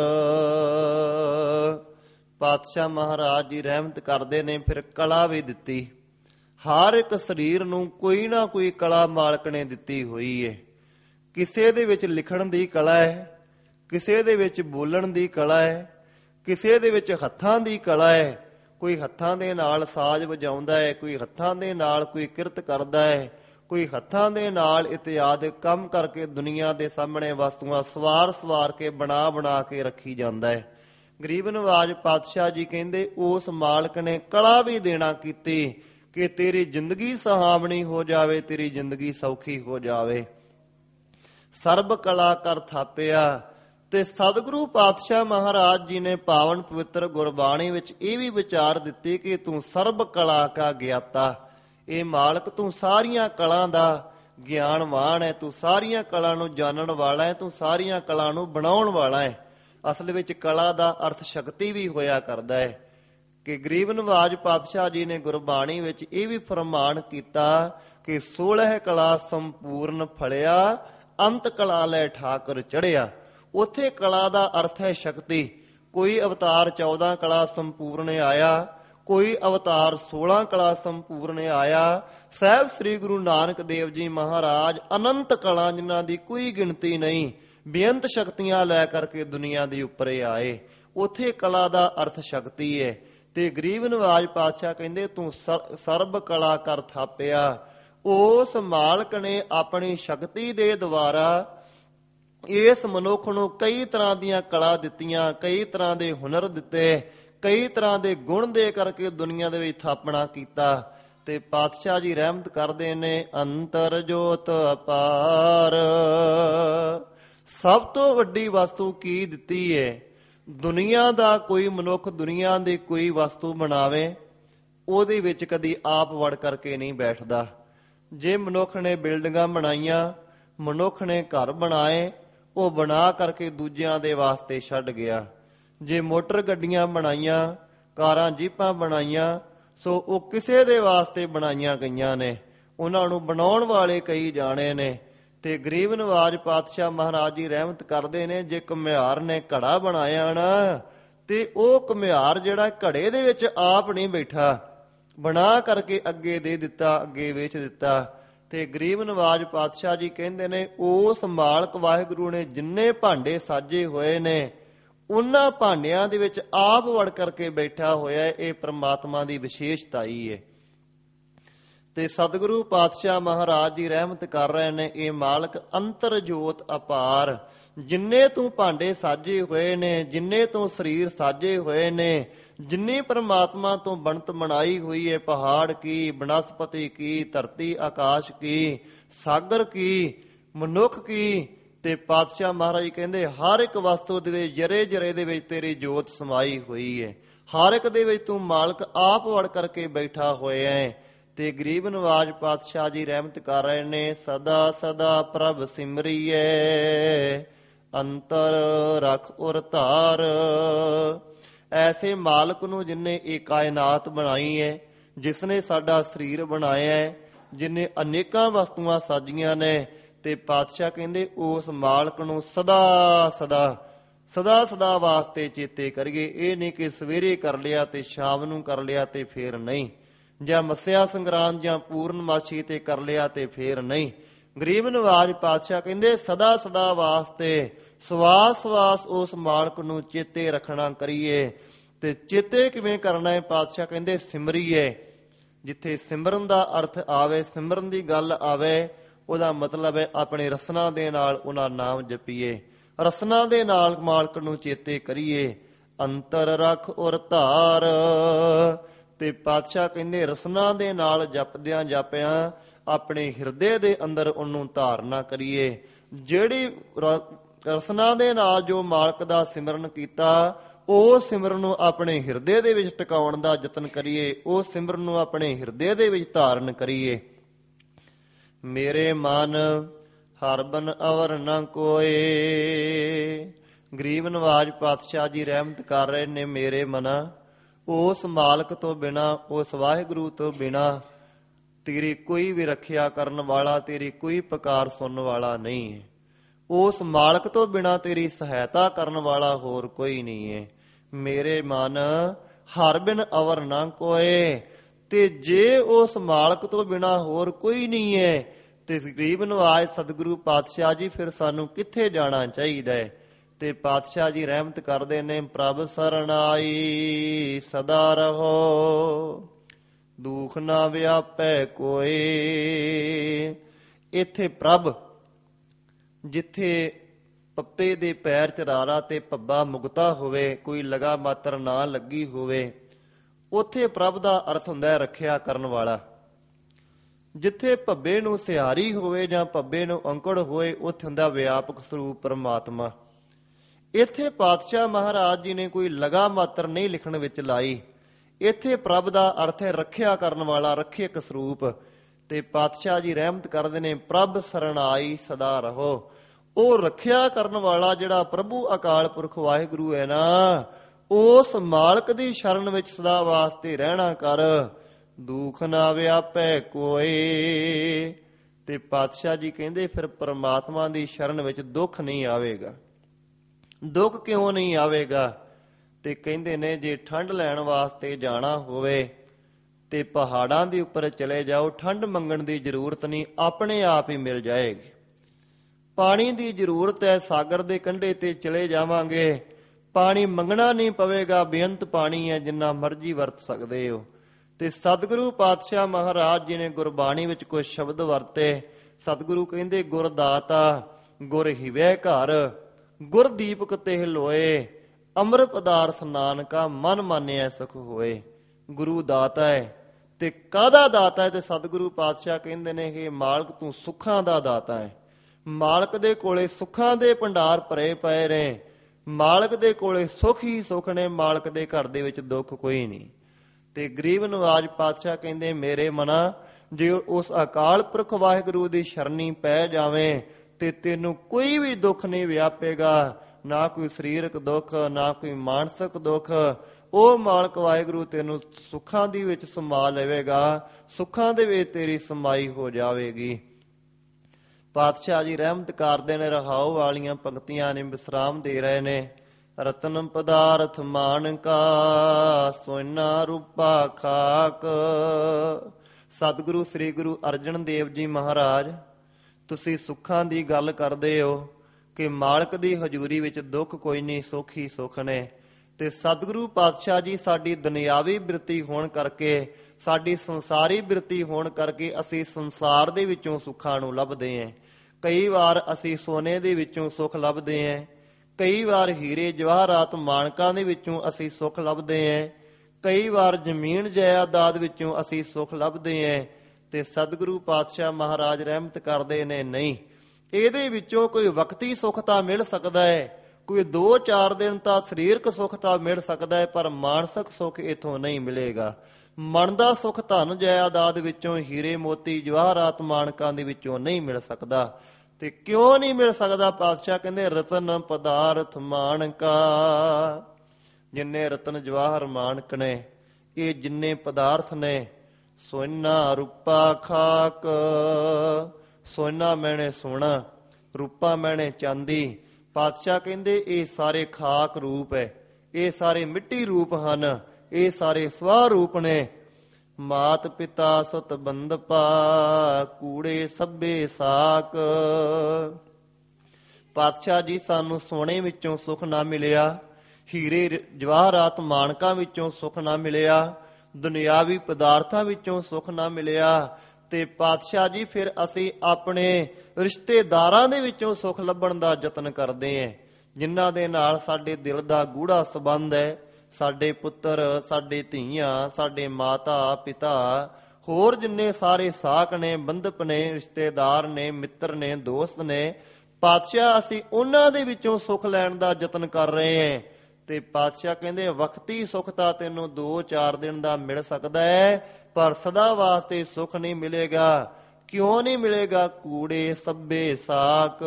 ਪਾਤਸ਼ਾਹ ਮਹਾਰਾਜ ਜੀ ਰਹਿਮਤ ਕਰਦੇ ਨੇ, ਫਿਰ ਕਲਾ ਵੀ ਦਿੱਤੀ। ਹਰ ਇੱਕ ਸਰੀਰ ਨੂੰ ਕੋਈ ਨਾ ਕੋਈ ਕਲਾ ਮਾਲਕ ਨੇ ਦਿੱਤੀ ਹੋਈ ਹੈ। ਕਿਸੇ ਦੇ ਵਿੱਚ ਲਿਖਣ ਦੀ ਕਲਾ ਹੈ, ਕਿਸੇ ਦੇ ਵਿੱਚ ਬੋਲਣ ਦੀ ਕਲਾ ਹੈ, ਕਿਸੇ ਦੇ ਵਿੱਚ ਹੱਥਾਂ ਦੀ ਕਲਾ ਹੈ। ਕੋਈ ਹੱਥਾਂ ਦੇ ਨਾਲ ਸਾਜ਼ ਵਜਾਉਂਦਾ ਹੈ, ਕੋਈ ਹੱਥਾਂ ਦੇ ਨਾਲ ਕੋਈ ਕਿਰਤ ਕਰਦਾ ਹੈ, ਕੋਈ ਹੱਥਾਂ ਦੇ ਨਾਲ ਇਤਿਆਦਿ ਕੰਮ ਕਰਕੇ ਦੁਨੀਆ ਦੇ ਸਾਹਮਣੇ ਵਸਤੂਆਂ ਸਵਾਰ ਕੇ ਬਣਾ ਕੇ ਰੱਖੀ ਜਾਂਦਾ ਹੈ। ਗਰੀਬ ਨਵਾਜ ਪਾਤਸ਼ਾਹ ਜੀ ਕਹਿੰਦੇ, ਉਸ ਮਾਲਕ ਨੇ ਕਲਾ ਵੀ ਦੇਣਾ ਕੀਤੀ ਕਿ ਤੇਰੀ ਜ਼ਿੰਦਗੀ ਸੁਹਾਵਣੀ ਹੋ ਜਾਵੇ, ਤੇਰੀ ਜ਼ਿੰਦਗੀ ਸੌਖੀ ਹੋ ਜਾਵੇ। ਸਰਬ ਕਲਾ ਕਰ ਥਾਪਿਆ। ਤੇ ਸਤਿਗੁਰੂ ਪਾਤਸ਼ਾਹ ਮਹਾਰਾਜ ਜੀ ਨੇ ਪਾਵਨ ਪਵਿੱਤਰ ਗੁਰਬਾਣੀ ਵਿੱਚ ਇਹ ਵੀ ਵਿਚਾਰ ਦਿੱਤੀ ਕਿ ਤੂੰ ਸਰਬ ਕਲਾ ਕਾ ਗਿਆਤਾ। ਇਹ ਮਾਲਕ ਤੂੰ ਸਾਰੀਆਂ ਕਲਾ ਦਾ ਗਿਆਨਵਾਨ ਹੈ, ਤੂੰ ਸਾਰੀਆਂ ਕਲਾ ਨੂੰ ਜਾਣਨ ਵਾਲਾ ਹੈ, ਤੂੰ ਸਾਰੀਆਂ ਕਲਾ ਨੂੰ ਬਣਾਉਣ ਵਾਲਾ ਹੈ। ਅਸਲ ਵਿੱਚ ਕਲਾ ਦਾ ਅਰਥ ਸ਼ਕਤੀ ਵੀ ਹੋਇਆ ਕਰਦਾ ਹੈ। ਕਿ ਗਰੀਬ ਨਵਾਜ ਪਾਤਸ਼ਾਹ ਜੀ ਨੇ ਗੁਰਬਾਣੀ ਵਿੱਚ ਇਹ ਵੀ ਫਰਮਾਨ ਕੀਤਾ ਕਿ 16 ਕਲਾ ਸੰਪੂਰਨ ਫਲਿਆ, ਅੰਤ ਕਲਾ ਲੈ ਠਾਕੁਰ ਚੜਿਆ। ਉੱਥੇ ਕਲਾ ਦਾ ਅਰਥ ਹੈ ਸ਼ਕਤੀ। ਕੋਈ ਅਵਤਾਰ 14 ਕਲਾ ਸੰਪੂਰਨ ਆਇਆ, ਕੋਈ ਅਵਤਾਰ 16 ਕਲਾ ਸੰਪੂਰਨ ਆਇਆ। ਸਾਹਿਬ ਸ੍ਰੀ ਗੁਰੂ ਨਾਨਕ ਦੇਵ ਜੀ ਮਹਾਰਾਜ ਅਨੰਤ ਕਲਾ, ਜਿਨ੍ਹਾਂ ਦੀ ਕੋਈ ਗਿਣਤੀ ਨਹੀਂ, ਬੇਅੰਤ ਸ਼ਕਤੀਆਂ ਲੈ ਕਰਕੇ ਦੁਨੀਆ ਦੇ ਉੱਪਰ ਆਏ। ਉੱਥੇ ਕਲਾ ਦਾ ਅਰਥ ਸ਼ਕਤੀ ਹੈ। ਤੇ ਗਰੀਬ ਨਵਾਜ ਪਾਤਸ਼ਾਹ ਕਹਿੰਦੇ, ਤੂੰ ਸਰਬ ਕਲਾ ਕਰ ਥਾਪਿਆ। ਉਸ ਮਾਲਕ ਨੇ ਆਪਣੀ ਸ਼ਕਤੀ ਦੇ ਦੁਆਰਾ ਇਸ ਮਨੁੱਖ ਨੂੰ ਕਈ ਤਰ੍ਹਾਂ ਦੀਆਂ ਕਲਾ ਦਿੱਤੀਆਂ, ਕਈ ਤਰ੍ਹਾਂ ਦੇ ਹੁਨਰ ਦਿੱਤੇ, ਕਈ ਤਰ੍ਹਾਂ ਦੇ ਗੁਣ ਦੇ ਕਰਕੇ ਦੁਨੀਆ ਦੇ ਵਿੱਚ ਥਾਪਣਾ ਕੀਤਾ। ਤੇ ਪਾਤਸ਼ਾਹ ਜੀ ਰਹਿਮਤ ਕਰਦੇ ਨੇ, ਅੰਤਰ ਜੋਤ ਅਪਾਰ। ਸਭ ਤੋਂ ਵੱਡੀ ਵਸਤੂ ਕੀ ਦਿੱਤੀ ਹੈ? ਦੁਨੀਆ ਦਾ ਕੋਈ ਮਨੁੱਖ ਦੁਨੀਆ ਦੀ ਕੋਈ ਵਸਤੂ ਬਣਾਵੇ, ਉਹਦੇ ਵਿੱਚ ਕਦੀ ਆਪ ਵੜ ਕਰਕੇ ਨਹੀਂ ਬੈਠਦਾ। ਜੇ ਮਨੁੱਖ ਨੇ ਬਿਲਡਿੰਗਾਂ ਬਣਾਈਆਂ, ਮਨੁੱਖ ਨੇ ਘਰ ਬਣਾਏ, ਉਹ ਬਣਾ ਕਰਕੇ ਦੂਜਿਆਂ ਦੇ ਵਾਸਤੇ ਛੱਡ ਗਿਆ। ਜੇ ਮੋਟਰ ਗੱਡੀਆਂ ਬਣਾਈਆਂ, ਕਾਰਾਂ ਜੀਪਾਂ ਬਣਾਈਆਂ, ਸੋ ਉਹ ਕਿਸੇ ਦੇ ਵਾਸਤੇ ਬਣਾਈਆਂ ਗਈਆਂ ਨੇ, ਉਹਨਾਂ ਨੂੰ ਬਣਾਉਣ ਵਾਲੇ ਕਈ ਜਾਣੇ ਨੇ। ਤੇ ਗਰੀਬ ਨਵਾਜ ਪਾਤਸ਼ਾਹ ਮਹਾਰਾਜ ਜੀ ਰਹਿਮਤ ਕਰਦੇ ਨੇ, ਜੇ ਘੁਮਿਆਰ ਨੇ ਘੜਾ ਬਣਾਇਆ ਨਾ, ਤੇ ਉਹ ਘੁਮਿਆਰ ਜਿਹੜਾ ਘੜੇ ਦੇ ਵਿੱਚ ਆਪ ਨਹੀਂ ਬੈਠਾ, ਬਣਾ ਕਰਕੇ ਅੱਗੇ ਦੇ ਦਿੱਤਾ, ਅੱਗੇ ਵੇਚ ਦਿੱਤਾ। ਤੇ ਗਰੀਬ ਨਵਾਜ ਪਾਤਸ਼ਾਹ ਜੀ ਕਹਿੰਦੇ ਨੇ ਉਸ ਮਾਲਕ ਵਾਹਿਗੁਰੂ ਨੇ ਜਿੰਨੇ ਭਾਂਡੇ ਸਾਜੇ ਹੋਏ ਨੇ ਉਹਨਾਂ ਭਾਂਡਿਆਂ ਦੇ ਵਿੱਚ ਆਪ ਵੜ ਕਰਕੇ ਬੈਠਾ ਹੋਇਆ ਹੈ। ਇਹ ਪ੍ਰਮਾਤਮਾ ਦੀ ਵਿਸ਼ੇਸ਼ਤਾ ਹੀ ਹੈ। ਤੇ ਸਤਿਗੁਰੂ ਪਾਤਸ਼ਾਹ ਮਹਾਰਾਜ ਜੀ ਰਹਿਮਤ ਕਰ ਰਹੇ ਨੇ, ਇਹ ਮਾਲਕ ਅੰਤਰ ਜੋਤ ਅਪਾਰ, ਜਿੰਨੇ ਤੂੰ ਭਾਂਡੇ ਸਾਜੇ ਹੋਏ ਨੇ, ਜਿੰਨੇ ਤੂੰ ਸਰੀਰ ਸਾਜੇ ਹੋਏ ਨੇ, ਜਿੰਨੀ ਪ੍ਰਮਾਤਮਾ ਤੋਂ ਬਣਤ ਬਣਾਈ ਹੋਈ ਹੈ, ਪਹਾੜ ਕੀ, ਬਨਸਪਤੀ ਕੀ, ਧਰਤੀ ਆਕਾਸ਼ ਕੀ, ਸਾਗਰ ਕੀ, ਮਨੁੱਖ ਕੀ, ਤੇ ਪਾਤਸ਼ਾਹ ਮਹਾਰਾਜ ਜੀ ਕਹਿੰਦੇ ਹਰ ਇੱਕ ਵਸਤੂ ਦੇ ਵਿੱਚ ਜਰੇ ਜਰੇ ਦੇ ਵਿੱਚ ਤੇਰੀ ਜੋਤ ਸਮਾਈ ਹੋਈ ਹੈ। ਹਰ ਇੱਕ ਦੇ ਵਿੱਚ ਤੂੰ ਮਾਲਕ ਆਪ ਵੜ ਕਰਕੇ ਬੈਠਾ ਹੋਇਆ ਹੈ। ਤੇ ਗਰੀਬ ਨਵਾਜ ਪਾਤਸ਼ਾਹ ਜੀ ਰਹਿਮਤ ਕਰ ਰਹੇ ਨੇ, ਸਦਾ ਸਦਾ ਪ੍ਰਭ ਸਿਮਰੀਏ, ਅੰਤਰ ਰਖ ਉਰ ਧਾਰ। ਐਸੇ ਮਾਲਕ ਨੂੰ ਜਿਨੇ ਇਹ ਕਾਇਨਾਤ ਬਣਾਈ ਹੈ, ਜਿਸ ਨੇ ਸਾਡਾ ਸਰੀਰ ਬਣਾਇਆ ਹੈ, ਜਿਨੇ ਅਨੇਕਾਂ ਵਸਤੂਆਂ ਸਾਜੀਆਂ ਨੇ, ਤੇ ਪਾਤਸ਼ਾਹ ਕਹਿੰਦੇ ਉਸ ਮਾਲਕ ਨੂੰ ਸਦਾ ਸਦਾ ਵਾਸਤੇ ਚੇਤੇ ਕਰੀਏ। ਇਹ ਨਹੀਂ ਕਿ ਸਵੇਰੇ ਕਰ ਲਿਆ ਤੇ ਸ਼ਾਮ ਨੂੰ ਕਰ ਲਿਆ ਤੇ ਫੇਰ ਨਹੀਂ, ਜਾਂ ਮੱਸਿਆ ਸੰਗਰਾਂਦ ਜਾਂ ਪੂਰਨਮਾਸ਼ੀ ਤੇ ਕਰ ਲਿਆ ਤੇ ਫੇਰ ਨਹੀਂ। ਗਰੀਬ ਨਵਾਜ ਪਾਤਸ਼ਾਹ ਕਹਿੰਦੇ ਸਦਾ ਵਾਸਤੇ ਸਵਾਸ ਸਵਾਸ ਉਸ ਮਾਲਕ ਨੂੰ ਚੇਤੇ ਰੱਖਣਾ ਕਰੀਏ। ਤੇ ਚੇਤੇ ਕਿਵੇਂ ਕਰਨਾ ਹੈ? ਪਾਤਸ਼ਾਹ ਕਹਿੰਦੇ ਸਿਮਰੀਏ। ਜਿੱਥੇ ਸਿਮਰਨ ਦਾ ਅਰਥ ਆਵੇ, ਸਿਮਰਨ ਦੀ ਗੱਲ ਆਵੇ, ਉਹਦਾ ਮਤਲਬ ਹੈ ਆਪਣੇ ਰਸਨਾ ਦੇ ਨਾਲ ਉਹਨਾਂ ਨਾਮ ਜਪੀਏ, ਰਸਨਾ ਦੇ ਨਾਲ ਮਾਲਕ ਨੂੰ ਚੇਤੇ ਕਰੀਏ। ਅੰਤਰ ਰਖ ਉਰ ਧਾਰ। ਤੇ ਪਾਤਸ਼ਾਹ ਕਹਿੰਦੇ ਰਸਨਾ ਦੇ ਨਾਲ ਜਪਦਿਆਂ ਜਾਪਿਆਂ ਆਪਣੇ ਹਿਰਦੇ ਦੇ ਅੰਦਰ ਉਹਨੂੰ ਧਾਰਨਾ ਕਰੀਏ। ਜਿਹੜੀ ਰਸਨਾ ਦੇ ਨਾਲ ਜੋ ਮਾਲਕ ਦਾ ਸਿਮਰਨ ਕੀਤਾ, ਉਹ ਸਿਮਰਨ ਨੂੰ ਆਪਣੇ ਹਿਰਦੇ ਦੇ ਵਿੱਚ ਟਿਕਾਉਣ ਦਾ ਯਤਨ ਕਰੀਏ, ਉਹ ਸਿਮਰਨ ਨੂੰ ਆਪਣੇ ਹਿਰਦੇ ਦੇ ਵਿੱਚ ਧਾਰਨ ਕਰੀਏ। ਮੇਰੇ ਮਨ ਹਰ ਬਨ ਅਵਰ ਨ ਕੋਏ। ਗਰੀਬ ਨਵਾਜ ਪਾਤਸ਼ਾਹ ਜੀ ਰਹਿਮਤ ਕਰ ਰਹੇ ਨੇ, ਮੇਰੇ ਮਨਾ ਉਸ ਮਾਲਕ ਤੋਂ ਬਿਨਾ, ਉਸ ਵਾਹਿਗੁਰੂ ਤੋਂ ਬਿਨਾ ਤੇਰੀ ਕੋਈ ਵੀ ਰੱਖਿਆ ਕਰਨ ਵਾਲਾ, ਤੇਰੀ ਕੋਈ ਪੁਕਾਰ ਸੁਣਨ ਵਾਲਾ ਨਹੀਂ ਹੈ। ਉਸ ਮਾਲਕ ਤੋਂ ਬਿਨਾ ਤੇਰੀ ਸਹਾਇਤਾ ਕਰਨ ਵਾਲਾ ਹੋਰ ਕੋਈ ਨਹੀਂ ਹੈ। ਮੇਰੇ ਮਨ ਹਰ ਬਿਨ ਅਵਰ ਨਾ ਕੋਏ। ਤੇ ਜੇ ਉਸ ਮਾਲਕ ਤੋਂ ਬਿਨਾ ਹੋਰ ਕੋਈ ਨਹੀਂ ਹੈ ਤੇ ਗਰੀਬ ਨਵਾਜ ਸਤਿਗੁਰੂ ਪਾਤਸ਼ਾਹ ਜੀ ਫਿਰ ਸਾਨੂੰ ਕਿੱਥੇ ਜਾਣਾ ਚਾਹੀਦਾ ਹੈ? ਤੇ ਪਾਤਸ਼ਾਹ ਜੀ ਰਹਿਮਤ ਕਰਦੇ ਨੇ, ਪ੍ਰਭ ਸਰਣਾਈ ਸਦਾ ਰਹੋ, ਦੁਖ ਨਾ ਵਿਆਪੈ ਕੋਏ। ਇੱਥੇ ਪ੍ਰਭ, ਜਿੱਥੇ ਪੱਪੇ ਦੇ ਪੈਰ ਚਰਾਰਾ ਤੇ ਪੱਬਾ ਮੁਕਤਾ ਹੋਵੇ, ਕੋਈ ਲਗਾ ਮਾਤਰ ਨਾ ਲੱਗੀ ਹੋਵੇ, ਉੱਥੇ ਪ੍ਰਭ ਦਾ ਅਰਥ ਹੁੰਦਾ ਹੈ ਰੱਖਿਆ ਕਰਨ ਵਾਲਾ। ਜਿੱਥੇ ਭੱਬੇ ਨੂੰ ਸਿਹਾਰੀ ਹੋਵੇ ਜਾਂ ਭੱਬੇ ਨੂੰ ਅੰਕੜ ਹੋਏ, ਉੱਥੇ ਹੁੰਦਾ ਵਿਆਪਕ ਸਰੂਪ ਪਰਮਾਤਮਾ। ਇੱਥੇ ਪਾਤਸ਼ਾਹ ਮਹਾਰਾਜ ਜੀ ਨੇ ਕੋਈ ਲਗਾ ਮਾਤਰ ਨਹੀਂ ਲਿਖਣ ਵਿੱਚ ਲਾਈ। ਇੱਥੇ ਪ੍ਰਭ ਦਾ ਅਰਥ ਹੈ ਰੱਖਿਆ ਕਰਨ ਵਾਲਾ, ਰੱਖਿਅਕ ਸਰੂਪ। ਤੇ ਪਾਤਸ਼ਾਹ ਜੀ ਰਹਿਮਤ ਕਰਦੇ ਨੇ, ਪ੍ਰਭ ਸਰਣਾਈ ਸਦਾ ਰਹੋ। ਉਹ ਰੱਖਿਆ ਕਰਨ ਵਾਲਾ ਜਿਹੜਾ ਪ੍ਰਭੂ ਅਕਾਲ ਪੁਰਖ ਵਾਹਿਗੁਰੂ ਹੈ ਨਾ, ਉਸ ਮਾਲਕ ਦੀ ਸ਼ਰਨ ਵਿੱਚ ਸਦਾ ਵਾਸਤੇ ਰਹਿਣਾ ਕਰ। ਦੁਖ ਨਾ ਵਿਆਪੈ ਕੋਏ। ਤੇ ਪਾਤਸ਼ਾਹ ਜੀ ਕਹਿੰਦੇ ਫਿਰ ਪਰਮਾਤਮਾ ਦੀ ਸ਼ਰਨ ਵਿੱਚ ਦੁੱਖ ਨਹੀਂ ਆਵੇਗਾ। ਦੁੱਖ ਕਿਉਂ ਨਹੀਂ ਆਵੇਗਾ? ਤੇ ਕਹਿੰਦੇ ਨੇ ਜੇ ਠੰਡ ਲੈਣ ਵਾਸਤੇ ਜਾਣਾ ਹੋਵੇ ਤੇ ਪਹਾੜਾਂ ਦੇ ਉੱਪਰ ਚਲੇ ਜਾਓ, ਠੰਡ ਮੰਗਣ ਦੀ ਜ਼ਰੂਰਤ ਨਹੀਂ, ਆਪਣੇ ਆਪ ਹੀ ਮਿਲ ਜਾਏਗੀ। ਪਾਣੀ ਦੀ ਜ਼ਰੂਰਤ ਹੈ, ਸਾਗਰ ਦੇ ਕੰਢੇ ਤੇ ਚਲੇ ਜਾਵਾਂਗੇ, ਪਾਣੀ ਮੰਗਣਾ ਨਹੀਂ ਪਵੇਗਾ, ਬੇਅੰਤ ਪਾਣੀ ਹੈ, ਜਿੰਨਾ ਮਰਜ਼ੀ ਵਰਤ ਸਕਦੇ ਹੋ। ਤੇ ਸਤਿਗੁਰੂ ਪਾਤਸ਼ਾਹ ਮਹਾਰਾਜ ਜੀ ਨੇ ਗੁਰਬਾਣੀ ਵਿੱਚ ਕੁਝ ਸ਼ਬਦ ਵਰਤੇ। ਸਤਿਗੁਰੂ ਕਹਿੰਦੇ, ਗੁਰ ਦਾਤਾ ਗੁਰ ਹਿਵੈ ਘਰ, ਗੁਰ ਦੀਪਕ ਤਿਹ ਲੋਏ, ਅੰਮ੍ਰਿ ਪਦਾਰਥ ਨਾਨਕਾ ਮਨ ਮਾਨਿਆ ਸੁਖ ਹੋਏ। ਗੁਰੂ ਦਾਤਾ ਹੈ। ਤੇ ਕਾਹਦਾ ਦਾਤਾ ਹੈ? ਤੇ ਸਤਿਗੁਰੂ ਪਾਤਸ਼ਾਹ ਕਹਿੰਦੇ ਨੇ, ਇਹ ਮਾਲਕ ਤੂੰ ਸੁੱਖਾਂ ਦਾ ਦਾਤਾ ਹੈ। ਮਾਲਕ ਦੇ ਕੋਲੇ ਸੁੱਖਾਂ ਦੇ ਭੰਡਾਰ ਭਰੇ ਪਏ ਨੇ, ਮਾਲਕ ਦੇ ਕੋਲੇ ਸੁੱਖ ਹੀ ਸੁੱਖ ਨੇ, ਮਾਲਕ ਦੇ ਘਰ ਦੇ ਵਿੱਚ ਦੁੱਖ ਕੋਈ ਨਹੀਂ। ਤੇ ਗਰੀਬ ਨਵਾਜ ਪਾਤਸ਼ਾਹ ਕਹਿੰਦੇ, ਮੇਰੇ ਮਨਾ ਜੇ ਉਸ ਅਕਾਲ ਪੁਰਖ ਵਾਹਿਗੁਰੂ ਦੀ ਸ਼ਰਨੀ ਪੈ ਜਾਵੇਂ ਤੇ ਤੈਨੂੰ ਕੋਈ ਵੀ ਦੁੱਖ ਨਹੀਂ ਵਿਆਪੇਗਾ, ਨਾ ਕੋਈ ਸਰੀਰਕ ਦੁੱਖ, ਨਾ ਕੋਈ ਮਾਨਸਿਕ ਦੁੱਖ। ਉਹ ਮਾਲਕ ਵਾਹਿਗੁਰੂ ਤੈਨੂੰ ਸੁੱਖਾਂ ਦੀ ਵਿੱਚ ਸਮਾ ਲਵੇਗਾ, ਸੁੱਖਾਂ ਦੇ ਵਿੱਚ ਤੇਰੀ ਸਮਾਈ ਹੋ ਜਾਵੇਗੀ। ਪਾਤਸ਼ਾਹ ਜੀ ਰਹਿਮਤ ਕਰਦੇ ਨੇ, ਰਹਾਉ ਵਾਲੀਆਂ ਪੰਕਤੀਆਂ ਨੇ ਵਿਸਰਾਮ ਦੇ ਰਹੇ ਨੇ। ਰਤਨ ਪਦਾਰਥ ਮਾਨਕਾ, ਸੋਨਾ ਰੂਪਾ ਖਾਕ, ਸਤਿਗੁਰੂ ਸ੍ਰੀ ਗੁਰੂ ਅਰਜਨ ਦੇਵ ਜੀ ਮਹਾਰਾਜ, ਤੁਸੀਂ ਸੁੱਖਾਂ ਦੀ ਗੱਲ ਕਰਦੇ ਹੋ ਕਿ ਮਾਲਕ ਦੀ ਹਜ਼ੂਰੀ ਵਿੱਚ ਦੁੱਖ ਕੋਈ ਨਹੀਂ, ਸੁੱਖ ਹੀ ਸੁੱਖ ਨੇ। ਤੇ ਸਤਿਗੁਰੂ ਪਾਤਸ਼ਾਹ ਜੀ ਸਾਡੀ ਦੁਨਿਆਵੀ ਬਿਰਤੀ ਹੋਣ ਕਰਕੇ, ਸਾਡੀ ਸੰਸਾਰੀ ਬਿਰਤੀ ਹੋਣ ਕਰਕੇ ਅਸੀਂ ਸੰਸਾਰ ਦੇ ਵਿੱਚੋਂ ਸੁੱਖਾਂ ਨੂੰ ਲੱਭਦੇ ਹਾਂ। ਕਈ ਵਾਰ ਅਸੀਂ ਸੋਨੇ ਦੇ ਵਿੱਚੋਂ ਸੁੱਖ ਲੱਭਦੇ ਹਾਂ, ਕਈ ਵਾਰ ਹੀਰੇ ਜਵਾਹਰਾਤ ਮਾਣਕਾਂ ਦੇ ਵਿੱਚੋਂ ਅਸੀਂ ਸੁੱਖ ਲੱਭਦੇ ਹਾਂ, ਕਈ ਵਾਰ ਜ਼ਮੀਨ ਜਾਇਦਾਦ ਵਿੱਚੋਂ ਅਸੀਂ ਸੁੱਖ ਲੱਭਦੇ ਹਾਂ। ਤੇ ਸਤਿਗੁਰੂ ਪਾਤਸ਼ਾਹ ਮਹਾਰਾਜ ਰਹਿਮਤ ਕਰਦੇ ਨੇ, ਨਹੀਂ, ਇਹਦੇ ਵਿੱਚੋਂ ਕੋਈ ਵਕਤੀ ਸੁੱਖ ਤਾਂ ਮਿਲ ਸਕਦਾ ਹੈ, ਕੋਈ 2-4 ਦਿਨ ਤਾਂ ਸਰੀਰਕ ਸੁੱਖ ਤਾਂ ਮਿਲ ਸਕਦਾ ਹੈ, ਪਰ ਮਾਨਸਿਕ ਸੁੱਖ ਇਥੋਂ ਨਹੀਂ ਮਿਲੇਗਾ। ਮਨ ਦਾ ਸੁੱਖ ਧਨ ਜਾਇਦਾਦ ਵਿੱਚੋਂ, ਹੀਰੇ ਮੋਤੀ ਜਵਾਹਰਾਤ ਮਾਣਕਾਂ ਦੇ ਵਿੱਚੋਂ ਨਹੀਂ ਮਿਲ ਸਕਦਾ। ਤੇ ਕਿਉਂ ਨਹੀਂ ਮਿਲ ਸਕਦਾ? ਪਾਤਸ਼ਾਹ ਕਹਿੰਦੇ ਰਤਨ ਪਦਾਰਥ ਮਾਣਕਾ, ਜਿੰਨੇ ਰਤਨ ਜਵਾਹਰ ਮਾਣਕ ਨੇ, ਇਹ ਜਿੰਨੇ ਪਦਾਰਥ ਨੇ, ਸੋਨਾ ਰੂਪਾ ਖਾਕ, ਸੋਨਾ ਮੈਨੇ ਸੋਨਾ, ਰੂਪਾ ਮੈਨੇ ਚਾਂਦੀ। ਪਾਤਸ਼ਾਹ ਕਹਿੰਦੇ ਇਹ ਸਾਰੇ ਖਾਕ ਰੂਪ ਹੈ, ਇਹ ਸਾਰੇ ਮਿੱਟੀ ਰੂਪ ਹਨ, ਇਹ ਸਾਰੇ ਸਵਾਹ ਰੂਪ ਨੇ। ਮਾਤ ਪਿਤਾ ਸੁਤ ਬੰਦਪਾ, ਕੂੜੇ ਸਭੇ ਸਾਕ। ਪਾਤਸ਼ਾਹ ਜੀ ਸਾਨੂੰ ਸੋਨੇ ਵਿੱਚੋਂ ਸੁੱਖ ਨਾ ਮਿਲਿਆ, ਹੀਰੇ ਜਵਾਹਰਾਤ ਮਾਣਕਾਂ ਵਿੱਚੋਂ ਸੁੱਖ ਨਾ ਮਿਲਿਆ, ਦੁਨਿਆਵੀ ਪਦਾਰਥਾਂ ਵਿੱਚੋਂ ਸੁੱਖ ਨਾ ਮਿਲਿਆ। ਤੇ ਪਾਤਸ਼ਾਹ ਜੀ ਫਿਰ ਅਸੀਂ ਆਪਣੇ ਰਿਸ਼ਤੇਦਾਰਾਂ ਦੇ ਵਿੱਚੋਂ ਸੁੱਖ ਲੱਭਣ ਦਾ ਯਤਨ ਕਰਦੇ ਹਾਂ, ਜਿਨ੍ਹਾਂ ਦੇ ਨਾਲ ਸਾਡੇ ਦਿਲ ਦਾ ਗੂੜਾ ਸੰਬੰਧ ਹੈ। ਸਾਡੇ ਪੁੱਤਰ, ਸਾਡੇ ਧੀਆਂ, ਸਾਡੇ ਮਾਤਾ ਪਿਤਾ, ਹੋਰ ਜਿੰਨੇ ਸਾਰੇ ਸਾਕ ਨੇ, ਬੰਧਪ ਨੇ, ਰਿਸ਼ਤੇਦਾਰ ਨੇ, ਮਿੱਤਰ ਨੇ, ਦੋਸਤ ਨੇ, ਪਾਤਸ਼ਾਹ ਅਸੀਂ ਉਹਨਾਂ ਦੇ ਵਿੱਚੋਂ ਸੁੱਖ ਲੈਣ ਦਾ ਯਤਨ ਕਰ ਰਹੇ ਹਾਂ। ਤੇ ਪਾਤਸ਼ਾਹ ਕਹਿੰਦੇ ਵਕਤੀ ਸੁੱਖ ਤਾਂ ਤੈਨੂੰ 2-4 ਦਿਨ ਦਾ ਮਿਲ ਸਕਦਾ ਹੈ, ਪਰ ਸਦਾ ਵਾਸਤੇ ਸੁੱਖ ਨਹੀਂ ਮਿਲੇਗਾ। ਕਿਉਂ ਨਹੀਂ ਮਿਲੇਗਾ? ਕੂੜੇ ਸਭੇ ਸਾਕ।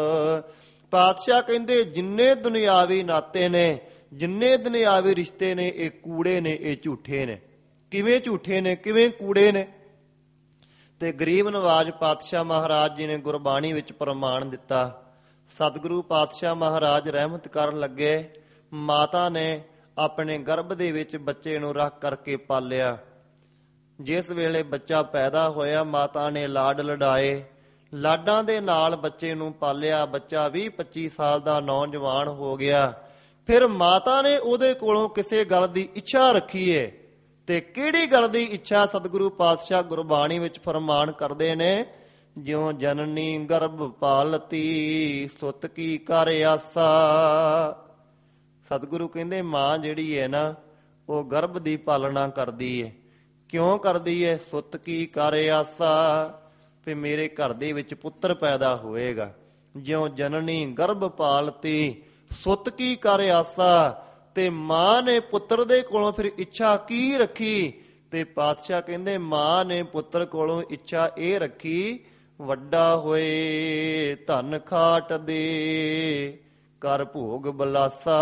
ਪਾਤਸ਼ਾਹ ਕਹਿੰਦੇ ਜਿੰਨੇ ਦੁਨਿਆਵੀ ਨਾਤੇ ਨੇ, ਜਿੰਨੇ ਦੁਨਿਆਵੀ ਰਿਸ਼ਤੇ ਨੇ, ਇਹ ਕੂੜੇ ਨੇ, ਇਹ ਝੂਠੇ ਨੇ। ਕਿਵੇਂ ਝੂਠੇ ਨੇ, ਕਿਵੇਂ ਕੂੜੇ ਨੇ? ਤੇ ਗਰੀਬ ਨਵਾਜ ਪਾਤਸ਼ਾਹ ਮਹਾਰਾਜ ਜੀ ਨੇ ਗੁਰਬਾਣੀ ਵਿੱਚ ਪ੍ਰਮਾਣ ਦਿੱਤਾ। ਸਤਿਗੁਰੂ ਪਾਤਸ਼ਾਹ ਮਹਾਰਾਜ ਰਹਿਮਤ ਕਰਨ ਲੱਗੇ, ਮਾਤਾ ਨੇ ਆਪਣੇ ਗਰਭ ਦੇ ਵਿੱਚ ਬੱਚੇ ਨੂੰ ਰੱਖ ਕਰਕੇ ਪਾਲਿਆ। ਜਿਸ ਵੇਲੇ ਬੱਚਾ ਪੈਦਾ ਹੋਇਆ, ਮਾਤਾ ਨੇ ਲਾਡ ਲਡਾਏ, ਲਾਡਾਂ ਦੇ ਨਾਲ ਬੱਚੇ ਨੂੰ ਪਾਲਿਆ। ਬੱਚਾ 20-25 ਸਾਲ ਦਾ ਨੌਜਵਾਨ ਹੋ ਗਿਆ। ਫਿਰ ਮਾਤਾ ਨੇ ਉਹਦੇ ਕੋਲੋਂ ਕਿਸੇ ਗੱਲ ਦੀ ਇੱਛਾ ਰੱਖੀ ਏ। ਤੇ ਕਿਹੜੀ ਗੱਲ ਦੀ ਇੱਛਾ? ਸਤਿਗੁਰੂ ਪਾਤਸ਼ਾਹ ਗੁਰਬਾਣੀ ਵਿੱਚ ਫਰਮਾਨ ਕਰਦੇ ਨੇ, ਜਿਉ ਜਨਨੀ ਗਰਭ ਪਾਲਤੀ, ਸੁਤ ਕੀ ਕਰ ਆਸਾ। ਸਤਿਗੁਰੂ ਕਹਿੰਦੇ ਮਾਂ ਜਿਹੜੀ ਹੈ ਨਾ, ਉਹ ਗਰਭ ਦੀ ਪਾਲਣਾ ਕਰਦੀ ਏ। ਕਿਉਂ ਕਰਦੀ ਏ? ਸੁਤ ਕੀ ਕਰ ਆਸਾ, ਵੀ ਮੇਰੇ ਘਰ ਦੇ ਵਿੱਚ ਪੁੱਤਰ ਪੈਦਾ ਹੋਏਗਾ। ਜਿਉ ਜਨਨੀ ਗਰਭ ਪਾਲਤੀ, ਸੁਤ ਕੀ ਕਰ ਆਸਾ। ਤੇ ਮਾਂ ਨੇ ਪੁੱਤਰ ਦੇ ਕੋਲੋਂ ਫਿਰ ਇੱਛਾ ਕੀ ਰੱਖੀ? ਤੇ ਪਾਤਸ਼ਾਹ ਕਹਿੰਦੇ ਮਾਂ ਨੇ ਪੁੱਤਰ ਕੋਲੋਂ ਇੱਛਾ ਇਹ ਰੱਖੀ, ਵੱਡਾ ਹੋਏ ਧਨ ਖਾਟ ਦੇ, ਕਰ ਭੋਗ ਬਲਾਸਾ।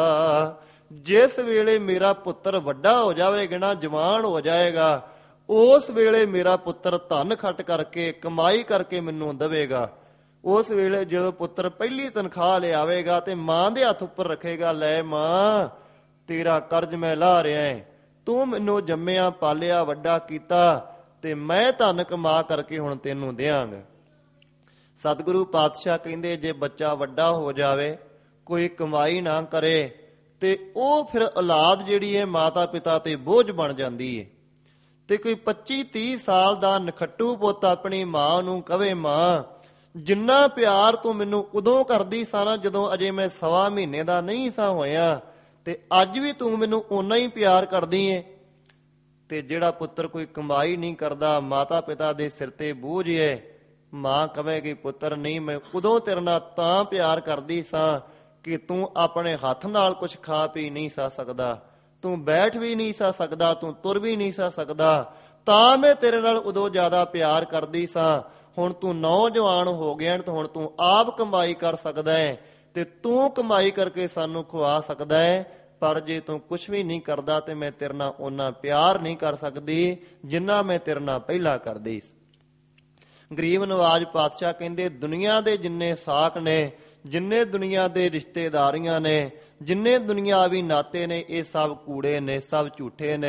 ਜਿਸ ਵੇਲੇ ਮੇਰਾ ਪੁੱਤਰ ਵੱਡਾ ਹੋ ਜਾਵੇਗਾ ਨਾ, ਜਵਾਨ ਹੋ ਜਾਏਗਾ, ਉਸ ਵੇਲੇ ਮੇਰਾ ਪੁੱਤਰ ਧਨ ਖੱਟ ਕਰਕੇ, ਕਮਾਈ ਕਰਕੇ ਮੈਨੂੰ ਦੇਵੇਗਾ। ਉਸ ਵੇਲੇ ਜਦੋਂ ਪੁੱਤਰ ਪਹਿਲੀ ਤਨਖਾਹ ਲਿਆਵੇਗਾ ਤੇ ਮਾਂ ਦੇ ਹੱਥ ਉੱਪਰ ਰੱਖੇਗਾ, ਲੈ ਮਾਂ, ਤੇਰਾ ਕਰਜ਼ ਮੈਂ ਲਾਹ ਰਿਹਾ ਹੈ, ਤੂੰ ਮੈਨੂੰ ਜੰਮਿਆ ਪਾਲਿਆ ਵੱਡਾ ਕੀਤਾ, ਤੇ ਮੈਂ ਧਨ ਕਮਾ ਕਰਕੇ ਹੁਣ ਤੈਨੂੰ ਦਿਆਂਗਾ। ਸਤਿਗੁਰੂ ਪਾਤਸ਼ਾਹ ਕਹਿੰਦੇ ਜੇ ਬੱਚਾ ਵੱਡਾ ਹੋ ਜਾਵੇ, ਕੋਈ ਕਮਾਈ ਨਾ ਕਰੇ, ਤੇ ਉਹ ਫਿਰ ਔਲਾਦ ਜਿਹੜੀ ਹੈ ਮਾਤਾ ਪਿਤਾ ਤੇ ਬੋਝ ਬਣ ਜਾਂਦੀ ਹੈ। ਤੇ ਕੋਈ 25-30 ਸਾਲ ਦਾ ਨਖੱਟੂ ਪੁੱਤ ਆਪਣੀ ਮਾਂ ਨੂੰ ਕਵੇ, ਮਾਂ ਜਿੰਨਾ ਪਿਆਰ ਤੂੰ ਮੈਨੂੰ ਉਦੋਂ ਕਰਦੀ ਸਾਂ ਨਾ, ਜਦੋਂ ਅਜੇ ਮੈਂ 1.25 ਮਹੀਨੇ ਦਾ ਨਹੀਂ ਸਾਂ ਹੋਇਆ, ਤੇ ਅੱਜ ਵੀ ਤੂੰ ਮੈਨੂੰ ਓਨਾ ਹੀ ਪਿਆਰ ਕਰਦੀ ਏ। ਤੇ ਜਿਹੜਾ ਪੁੱਤਰ ਕੋਈ ਕਮਾਈ ਨਹੀਂ ਕਰਦਾ, ਮਾਤਾ ਪਿਤਾ ਦੇ ਸਿਰ ਤੇ ਬੋਝ ਹੈ, ਮਾਂ ਕਹੇਗੀ ਪੁੱਤਰ ਨਹੀਂ, ਮੈਂ ਉਦੋਂ ਤੇਰੇ ਨਾਲ ਤਾਂ ਪਿਆਰ ਕਰਦੀ ਸਾਂ ਕਿ ਤੂੰ ਆਪਣੇ ਹੱਥ ਨਾਲ ਕੁਝ ਖਾ ਪੀ ਨਹੀਂ ਸਾ ਸਕਦਾ, ਤੂੰ ਬੈਠ ਵੀ ਨਹੀਂ ਸਾ ਸਕਦਾ, ਤੂੰ ਤੁਰ ਵੀ ਨਹੀਂ ਸਾ ਸਕਦਾ, ਤਾਂ ਮੈਂ ਤੇਰੇ ਨਾਲ ਉਦੋਂ ਜ਼ਿਆਦਾ ਪਿਆਰ ਕਰਦੀ ਸਾਂ। ਹੁਣ ਤੂੰ ਨੌਜਵਾਨ ਹੋ ਗਿਆ ਤੇ ਹੁਣ ਤੂੰ ਆਪ ਕਮਾਈ ਕਰ ਸਕਦਾ ਹੈ, ਤੇ ਤੂੰ ਕਮਾਈ ਕਰਕੇ ਸਾਨੂੰ ਖਵਾ ਸਕਦਾ ਹੈ, ਪਰ ਜੇ ਤੂੰ ਕੁਛ ਵੀ ਨਹੀਂ ਕਰਦਾ ਤੇ ਮੈਂ ਤੇਰੇ ਨਾਲ ਓਨਾ ਪਿਆਰ ਨਹੀਂ ਕਰ ਸਕਦੀ ਜਿੰਨਾ ਮੈਂ ਤੇਰੇ ਨਾਲ ਪਹਿਲਾਂ ਕਰਦੀ। ਗਰੀਬ ਨਵਾਜ ਪਾਤਸ਼ਾਹ ਕਹਿੰਦੇ ਦੁਨੀਆ ਦੇ ਜਿੰਨੇ ਸਾਕ ਨੇ, ਜਿੰਨੇ ਦੁਨੀਆ ਦੇ ਰਿਸ਼ਤੇਦਾਰੀਆਂ ਨੇ, ਜਿੰਨੇ ਦੁਨਿਆਵੀ ਨਾਤੇ ਨੇ, ਇਹ ਸਭ ਕੂੜੇ ਨੇ, ਸਭ ਝੂਠੇ ਨੇ।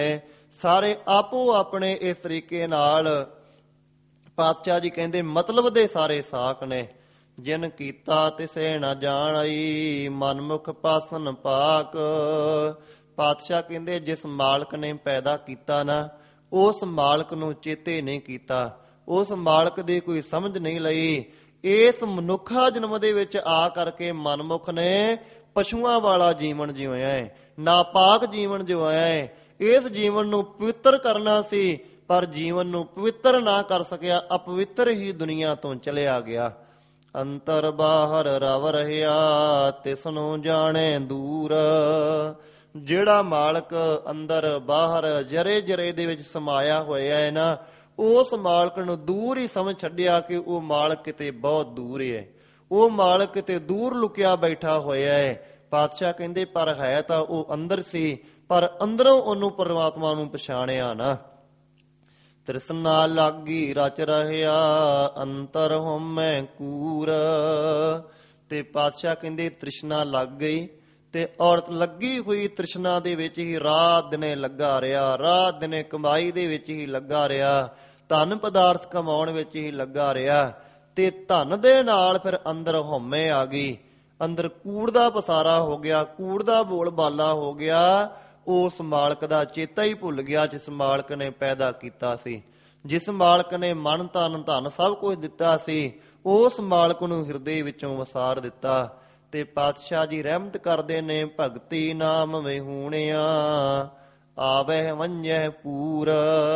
ਸਾਰੇ ਆਪੋ ਆਪਣੇ ਇਸ ਤਰੀਕੇ ਨਾਲ ਪਾਤਸ਼ਾਹ ਜੀ ਕਹਿੰਦੇ ਮਤਲਬ ਦੇ ਸਾਰੇ ਸਾਖ ਨੇ। ਜਿਨ ਕੀਤਾ ਤਿਸੇ ਨਾ ਜਾਣਈ ਮਨਮੁਖ ਪਾਸਨ ਪਾਕ। ਪਾਤਸ਼ਾਹ ਕਹਿੰਦੇ ਜਿਸ ਮਾਲਕ ਨੇ ਪੈਦਾ ਕੀਤਾ ਨਾ, ਉਸ ਮਾਲਕ ਨੂੰ ਚੇਤੇ ਨਹੀਂ ਕੀਤਾ, ਉਸ ਮਾਲਕ ਦੀ ਕੋਈ ਸਮਝ ਨਹੀਂ ਲਈ। ਇਸ ਮਨੁੱਖਾ ਜਨਮ ਦੇ ਵਿੱਚ ਆ ਕਰਕੇ ਮਨਮੁਖ ਨੇ ਪਸ਼ੂਆਂ ਵਾਲਾ ਜੀਵਨ ਜਿਉਇਆ ਹੈ, ਨਾਪਾਕ ਜੀਵਨ ਜਿਉਇਆ ਹੈ। ਇਸ ਜੀਵਨ ਨੂੰ ਪਵਿੱਤਰ ਕਰਨਾ ਸੀ, ਪਰ ਜੀਵਨ ਨੂੰ ਪਵਿੱਤਰ ਨਾ ਕਰ ਸਕਿਆ, ਅਪਵਿੱਤਰ ਹੀ ਦੁਨੀਆ ਤੋਂ ਚਲਿਆ ਗਿਆ। ਅੰਤਰ ਬਾਹਰ ਰਵ ਰਹਿਆ ਤਿਸਨੂੰ ਜਾਣੇ ਦੂਰ। ਜਿਹੜਾ ਮਾਲਕ ਅੰਦਰ ਬਾਹਰ ਜਰੇ ਜਰੇ ਦੇ ਵਿੱਚ ਸਮਾਇਆ ਹੋਇਆ ਹੈ ਨਾ, ਉਸ ਮਾਲਕ ਨੂੰ ਦੂਰ ਹੀ ਸਮਝ ਛੱਡਿਆ ਕਿ ਉਹ ਮਾਲਕ ਕਿਤੇ ਬਹੁਤ ਦੂਰ ਹੈ, ਉਹ ਮਾਲਕ ਕਿਤੇ ਦੂਰ ਲੁਕਿਆ ਬੈਠਾ ਹੋਇਆ ਹੈ। ਪਾਤਸ਼ਾਹ ਕਹਿੰਦੇ ਪਰ ਹੈ ਤਾਂ ਉਹ ਅੰਦਰ ਸੀ, ਪਰ ਅੰਦਰੋਂ ਉਹਨੂੰ ਪਰਮਾਤਮਾ ਨੂੰ ਪਛਾਣਿਆ ਨਾ। ਤ੍ਰਿਸ਼ਨਾ ਲਾਗੀ ਰਚ ਰਹਿਆ ਅੰਤਰ ਹੋਮੈ ਕੂਰ। ਤੇ ਪਾਤਸ਼ਾਹ ਕਹਿੰਦੇ ਤ੍ਰਿਸ਼ਨਾ ਲੱਗ ਗਈ ਤੇ ਔਰਤ ਲੱਗੀ ਹੋਈ ਤ੍ਰਿਸ਼ਨਾ ਦੇ ਵਿੱਚ ਹੀ ਰਾਤ ਦਿਨੇ ਲੱਗਾ ਰਿਹਾ, ਰਾਤ ਦਿਨੇ ਕਮਾਈ ਦੇ ਵਿੱਚ ਹੀ ਲੱਗਾ ਰਿਹਾ, ਧਨ ਪਦਾਰਥ ਕਮਾਉਣ ਵਿੱਚ ਹੀ ਲੱਗਾ ਰਿਹਾ। ਤੇ ਧਨ ਦੇ ਨਾਲ ਫਿਰ ਅੰਦਰ ਹਉਮੈ ਆ ਗਈ, ਅੰਦਰ ਕੂੜ ਦਾ ਪਸਾਰਾ ਹੋ ਗਿਆ, ਕੂੜ ਦਾ ਬੋਲ ਬਾਲਾ ਹੋ ਗਿਆ। ਉਸ ਮਾਲਕ ਦਾ ਚੇਤਾ ਹੀ ਭੁੱਲ ਗਿਆ ਜਿਸ ਮਾਲਕ ਨੇ ਪੈਦਾ ਕੀਤਾ ਸੀ, ਜਿਸ ਮਾਲਕ ਨੇ ਮਨ ਤਨ ਧਨ ਸਭ ਕੁਝ ਦਿੱਤਾ ਸੀ, ਉਸ ਮਾਲਕ ਨੂੰ ਹਿਰਦੇ ਵਿੱਚੋਂ ਵਸਾਰ ਦਿੱਤਾ। ਤੇ ਪਾਤਸ਼ਾਹ ਜੀ ਰਹਿਮਤ ਕਰਦੇ ਨੇ ਭਗਤੀ ਨਾਮ ਵਿਹੂਣਿਆ ਆਵਹਿ ਵੰਜਹਿ ਪੂਰ।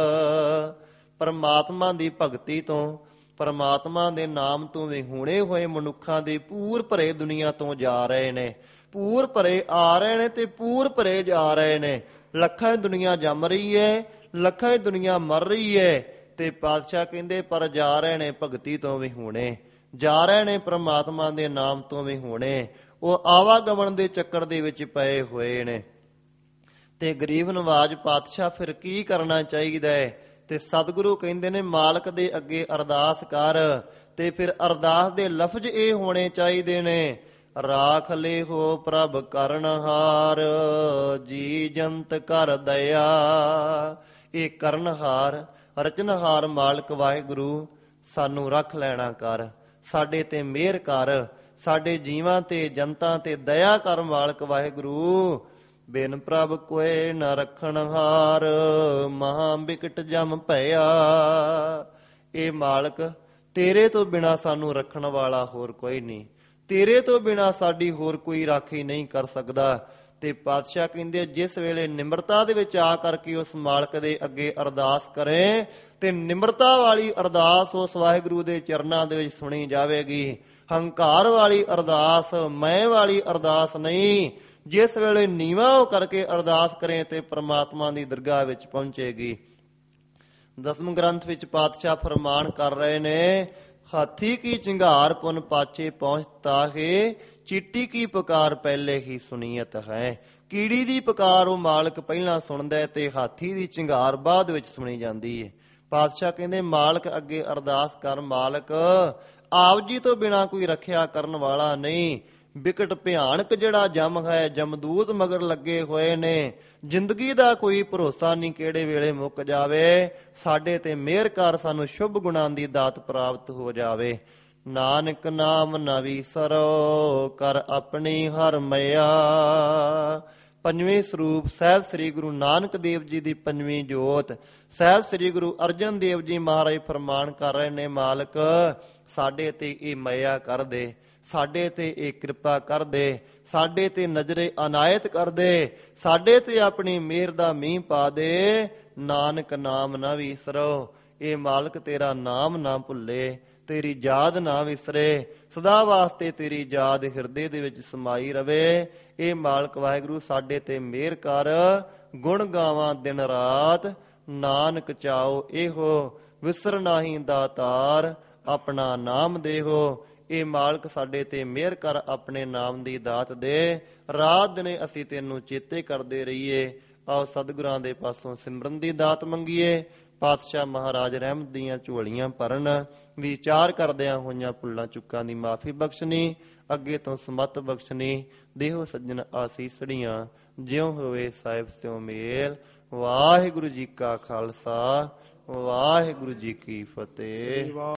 ਪਰਮਾਤਮਾ ਦੀ ਭਗਤੀ ਤੋਂ, ਪਰਮਾਤਮਾ ਦੇ ਨਾਮ ਤੋਂ ਵਿਹੂਣੇ ਹੋਏ ਮਨੁੱਖਾਂ ਦੇ ਪੂਰ ਭਰੇ ਦੁਨੀਆ ਤੋਂ ਜਾ ਰਹੇ ਨੇ, ਪੂਰ ਭਰੇ ਆ ਰਹੇ ਨੇ ਤੇ ਪੂਰ ਭਰੇ ਜਾ ਰਹੇ ਨੇ। ਲੱਖਾਂ ਦੁਨੀਆ ਜੰਮ ਰਹੀ ਹੈ, ਲੱਖਾਂ ਦੁਨੀਆ ਮਰ ਰਹੀ ਹੈ। ਤੇ ਪਾਤਸ਼ਾਹ ਕਹਿੰਦੇ ਪਰ ਜਾ ਰਹੇ ਨੇ ਭਗਤੀ ਤੋਂ ਵਿਹੂਣੇ, ਜਾ ਰਹੇ ਨੇ ਪਰਮਾਤਮਾ ਦੇ ਨਾਮ ਤੋਂ ਵਿਹੂਣੇ। ਉਹ ਆਵਾਗਮਨ ਦੇ ਚੱਕਰ ਦੇ ਵਿੱਚ ਪਏ ਹੋਏ ਨੇ। ਤੇ ਗਰੀਬ ਨਵਾਜ ਪਾਤਸ਼ਾਹ ਫਿਰ ਕੀ ਕਰਨਾ ਚਾਹੀਦਾ ਹੈ? ਤੇ ਸਤਿਗੁਰੂ ਕਹਿੰਦੇ ਨੇ ਮਾਲਕ ਦੇ ਅੱਗੇ ਅਰਦਾਸ ਕਰ। ਤੇ ਫਿਰ ਅਰਦਾਸ ਦੇ ਲਫ਼ਜ਼ ਇਹ ਹੋਣੇ ਚਾਹੀਦੇ ਨੇ, ਰਾਖ ਲੇਹੋ ਪ੍ਰਭ ਕਰਨਹਾਰ ਜੀ ਜੰਤ ਕਰ ਦਇਆ। ਇਹ ਕਰਨਹਾਰ ਰਚਨਹਾਰ ਮਾਲਕ ਵਾਹਿਗੁਰੂ ਸਾਨੂੰ ਰੱਖ ਲੈਣਾ ਕਰ, ਸਾਡੇ ਤੇ ਮਿਹਰ ਕਰ, ਸਾਡੇ ਜੀਵਾਂ ਤੇ ਜਨਤਾ ਤੇ ਦਇਆ ਕਰ ਮਾਲਕ ਵਾਹਿਗੁਰੂ। ਬਿਨ ਪ੍ਰਭ ਕੋਏ ਨ ਰੱਖਣਹਾਰ ਮਹਾ ਬਿਕਟ ਜਮ ਭਇਆ। ਇਹ ਮਾਲਕ ਤੇਰੇ ਤੋਂ ਬਿਨਾ ਸਾਨੂੰ ਰੱਖਣ ਵਾਲਾ ਹੋਰ ਕੋਈ ਨਹੀਂ, ਤੇਰੇ ਤੋਂ ਬਿਨਾ ਸਾਡੀ ਹੋਰ ਕੋਈ ਰਾਖੀ ਨਹੀਂ ਕਰ ਸਕਦਾ। ਤੇ ਪਾਤਸ਼ਾਹ ਕਹਿੰਦੇ ਜਿਸ ਵੇਲੇ ਨਿਮਰਤਾ ਦੇ ਵਿੱਚ ਆ ਕਰਕੇ ਉਸ ਮਾਲਕ ਦੇ ਅੱਗੇ ਅਰਦਾਸ ਕਰੇ ਤੇ ਨਿਮਰਤਾ ਵਾਲੀ ਅਰਦਾਸ ਉਸ ਵਾਹਿਗੁਰੂ ਦੇ ਚਰਨਾਂ ਦੇ ਵਿੱਚ ਸੁਣੀ ਜਾਵੇਗੀ। ਹੰਕਾਰ ਵਾਲੀ ਅਰਦਾਸ, ਮੈਂ ਵਾਲੀ ਅਰਦਾਸ ਨਹੀਂ। ਜਿਸ ਵੇਲੇ ਨੀਵਾਂ ਹੋ ਕਰਕੇ ਅਰਦਾਸ ਕਰੇ ਤੇ ਪ੍ਰਮਾਤਮਾ ਦੀ ਦਰਗਾਹ ਵਿੱਚ ਪਹੁੰਚੇਗੀ। ਦਸਮ ਗ੍ਰੰਥ ਵਿੱਚ ਪਾਤਸ਼ਾਹ ਫਰਮਾਨ ਕਰ ਰਹੇ ਨੇ, ਹਾਥੀ ਕੀ ਚਿੰਗਾਰ ਪੁਨ ਪਾਛੇ ਪਹੁੰਚਤਾ ਹੈ ਚੀਟੀ ਕੀ ਪੁਕਾਰ ਪਹਿਲੇ ਹੀ ਸੁਨੀਅਤ ਹੈ। ਕੀੜੀ ਦੀ ਪੁਕਾਰ ਉਹ ਮਾਲਕ ਪਹਿਲਾਂ ਸੁਣਦਾ ਹੈ ਤੇ ਹਾਥੀ ਦੀ ਚਿੰਗਾਰ ਬਾਅਦ ਵਿੱਚ ਸੁਣੀ ਜਾਂਦੀ ਹੈ। ਪਾਤਸ਼ਾਹ ਕਹਿੰਦੇ ਮਾਲਕ ਅੱਗੇ ਅਰਦਾਸ ਕਰ, ਮਾਲਕ ਆਪ ਜੀ ਤੋਂ ਬਿਨਾਂ ਕੋਈ ਰੱਖਿਆ ਕਰਨ ਵਾਲਾ ਨਹੀਂ। ਬਿਕਟ ਭਿਆਨਕ ਜਿਹੜਾ ਜਮ ਹੈ, ਜਮਦੂਤ ਮਗਰ ਲੱਗੇ ਹੋਏ ਨੇ, ਜ਼ਿੰਦਗੀ ਦਾ ਕੋਈ ਭਰੋਸਾ ਨਹੀਂ ਕਿਹੜੇ ਵੇਲੇ ਮੁੱਕ ਜਾਵੇ। ਸਾਡੇ ਤੇ ਮਿਹਰ ਕਰ, ਸਾਨੂੰ ਸ਼ੁਭ ਗੁਣਾਂ ਦੀ ਦਾਤ ਪ੍ਰਾਪਤ ਹੋ ਜਾਵੇ। ਨਾਨਕ ਨਾਮ ਨਾ ਵਿਸਰੋ ਕਰ ਆਪਣੀ ਹਰ ਮਇਆ। ਪੰਜਵੇਂ ਸਰੂਪ ਸਾਹਿਬ ਸ੍ਰੀ ਗੁਰੂ ਨਾਨਕ ਦੇਵ ਜੀ ਦੀ ਪੰਜਵੀਂ ਜੋਤ ਸਾਹਿਬ ਸ੍ਰੀ ਗੁਰੂ ਅਰਜਨ ਦੇਵ ਜੀ ਮਹਾਰਾਜ ਫਰਮਾਨ ਕਰ ਰਹੇ ਨੇ, ਮਾਲਕ ਸਾਡੇ ਤੇ ਇਹ ਮਇਆ ਕਰ ਦੇ, ਸਾਡੇ ਤੇ ਇਹ ਕਿਰਪਾ ਕਰ ਦੇ, ਸਾਡੇ ਤੇ ਨਜ਼ਰੇ ਅਨਾਇਤ ਕਰ ਦੇ, ਸਾਡੇ ਤੇ ਆਪਣੀ ਮਿਹਰ ਦਾ ਮੀਂਹ ਪਾ ਦੇ। ਨਾਨਕ ਨਾਮ ਨਾ ਵਿਸਰੋ, ਇਹ ਮਾਲਕ ਤੇਰਾ ਨਾਮ ਨਾ ਭੁੱਲੇ, ਤੇਰੀ ਯਾਦ ਨਾ ਵਿਸਰੇ, ਸਦਾ ਵਾਸਤੇ ਤੇਰੀ ਯਾਦ ਹਿਰਦੇ ਦੇ ਵਿੱਚ ਸਮਾਈ ਰਵੇ। ਇਹ ਮਾਲਕ ਵਾਹਿਗੁਰੂ ਸਾਡੇ ਤੇ ਮਿਹਰ ਕਰ, ਗੁਣ ਗਾਵਾਂ ਦਿਨ ਰਾਤ, ਨਾਨਕ ਚਾਓ ਇਹੋ ਵਿਸਰ ਨਾਹੀ ਦਾਤਾਰ, ਆਪਣਾ ਨਾਮ ਦੇਹੋ। ਇਹ ਮਾਲਕ ਸਾਡੇ ਤੇ ਮਿਹਰ ਕਰ, ਆਪਣੇ ਨਾਮ ਦੀ ਦਾਤ ਦੇ, ਰਾਤ ਦਿਨੇ ਅਸੀਂ ਤੈਨੂੰ ਚੇਤੇ ਕਰਦੇ ਰਹੀਏ। ਆਓ ਸਤਿਗੁਰਾਂ ਦੇ ਪਾਸੋਂ ਸਿਮਰਨ ਦੀ ਦਾਤ ਮੰਗੀਏ। ਪਾਤਸ਼ਾਹ ਮਹਾਰਾਜ ਰਹਿਮਤ ਦੀਆਂ ਝੋਲੀਆਂ ਭਰਨ, ਵਿਚਾਰ ਕਰਦਿਆਂ ਹੋਈਆਂ ਭੁੱਲਾਂ ਚੁੱਕਾਂ ਦੀ ਮਾਫੀ ਬਖਸ਼ਣੀ, ਅੱਗੇ ਤੋਂ ਸਮਤ ਬਖਸ਼ਣੀ। ਦੇਹੋ ਸੱਜਣ ਆਸੀਸੜੀਆਂ, ਜਿਉਂ ਹੋਵੇ ਸਾਹਿਬ ਸਿਉ ਮੇਲ। ਵਾਹਿਗੁਰੂ ਜੀ ਕਾ ਖਾਲਸਾ ਵਾਹਿਗੁਰੂ ਜੀ ਕੀ ਫਤਿਹ।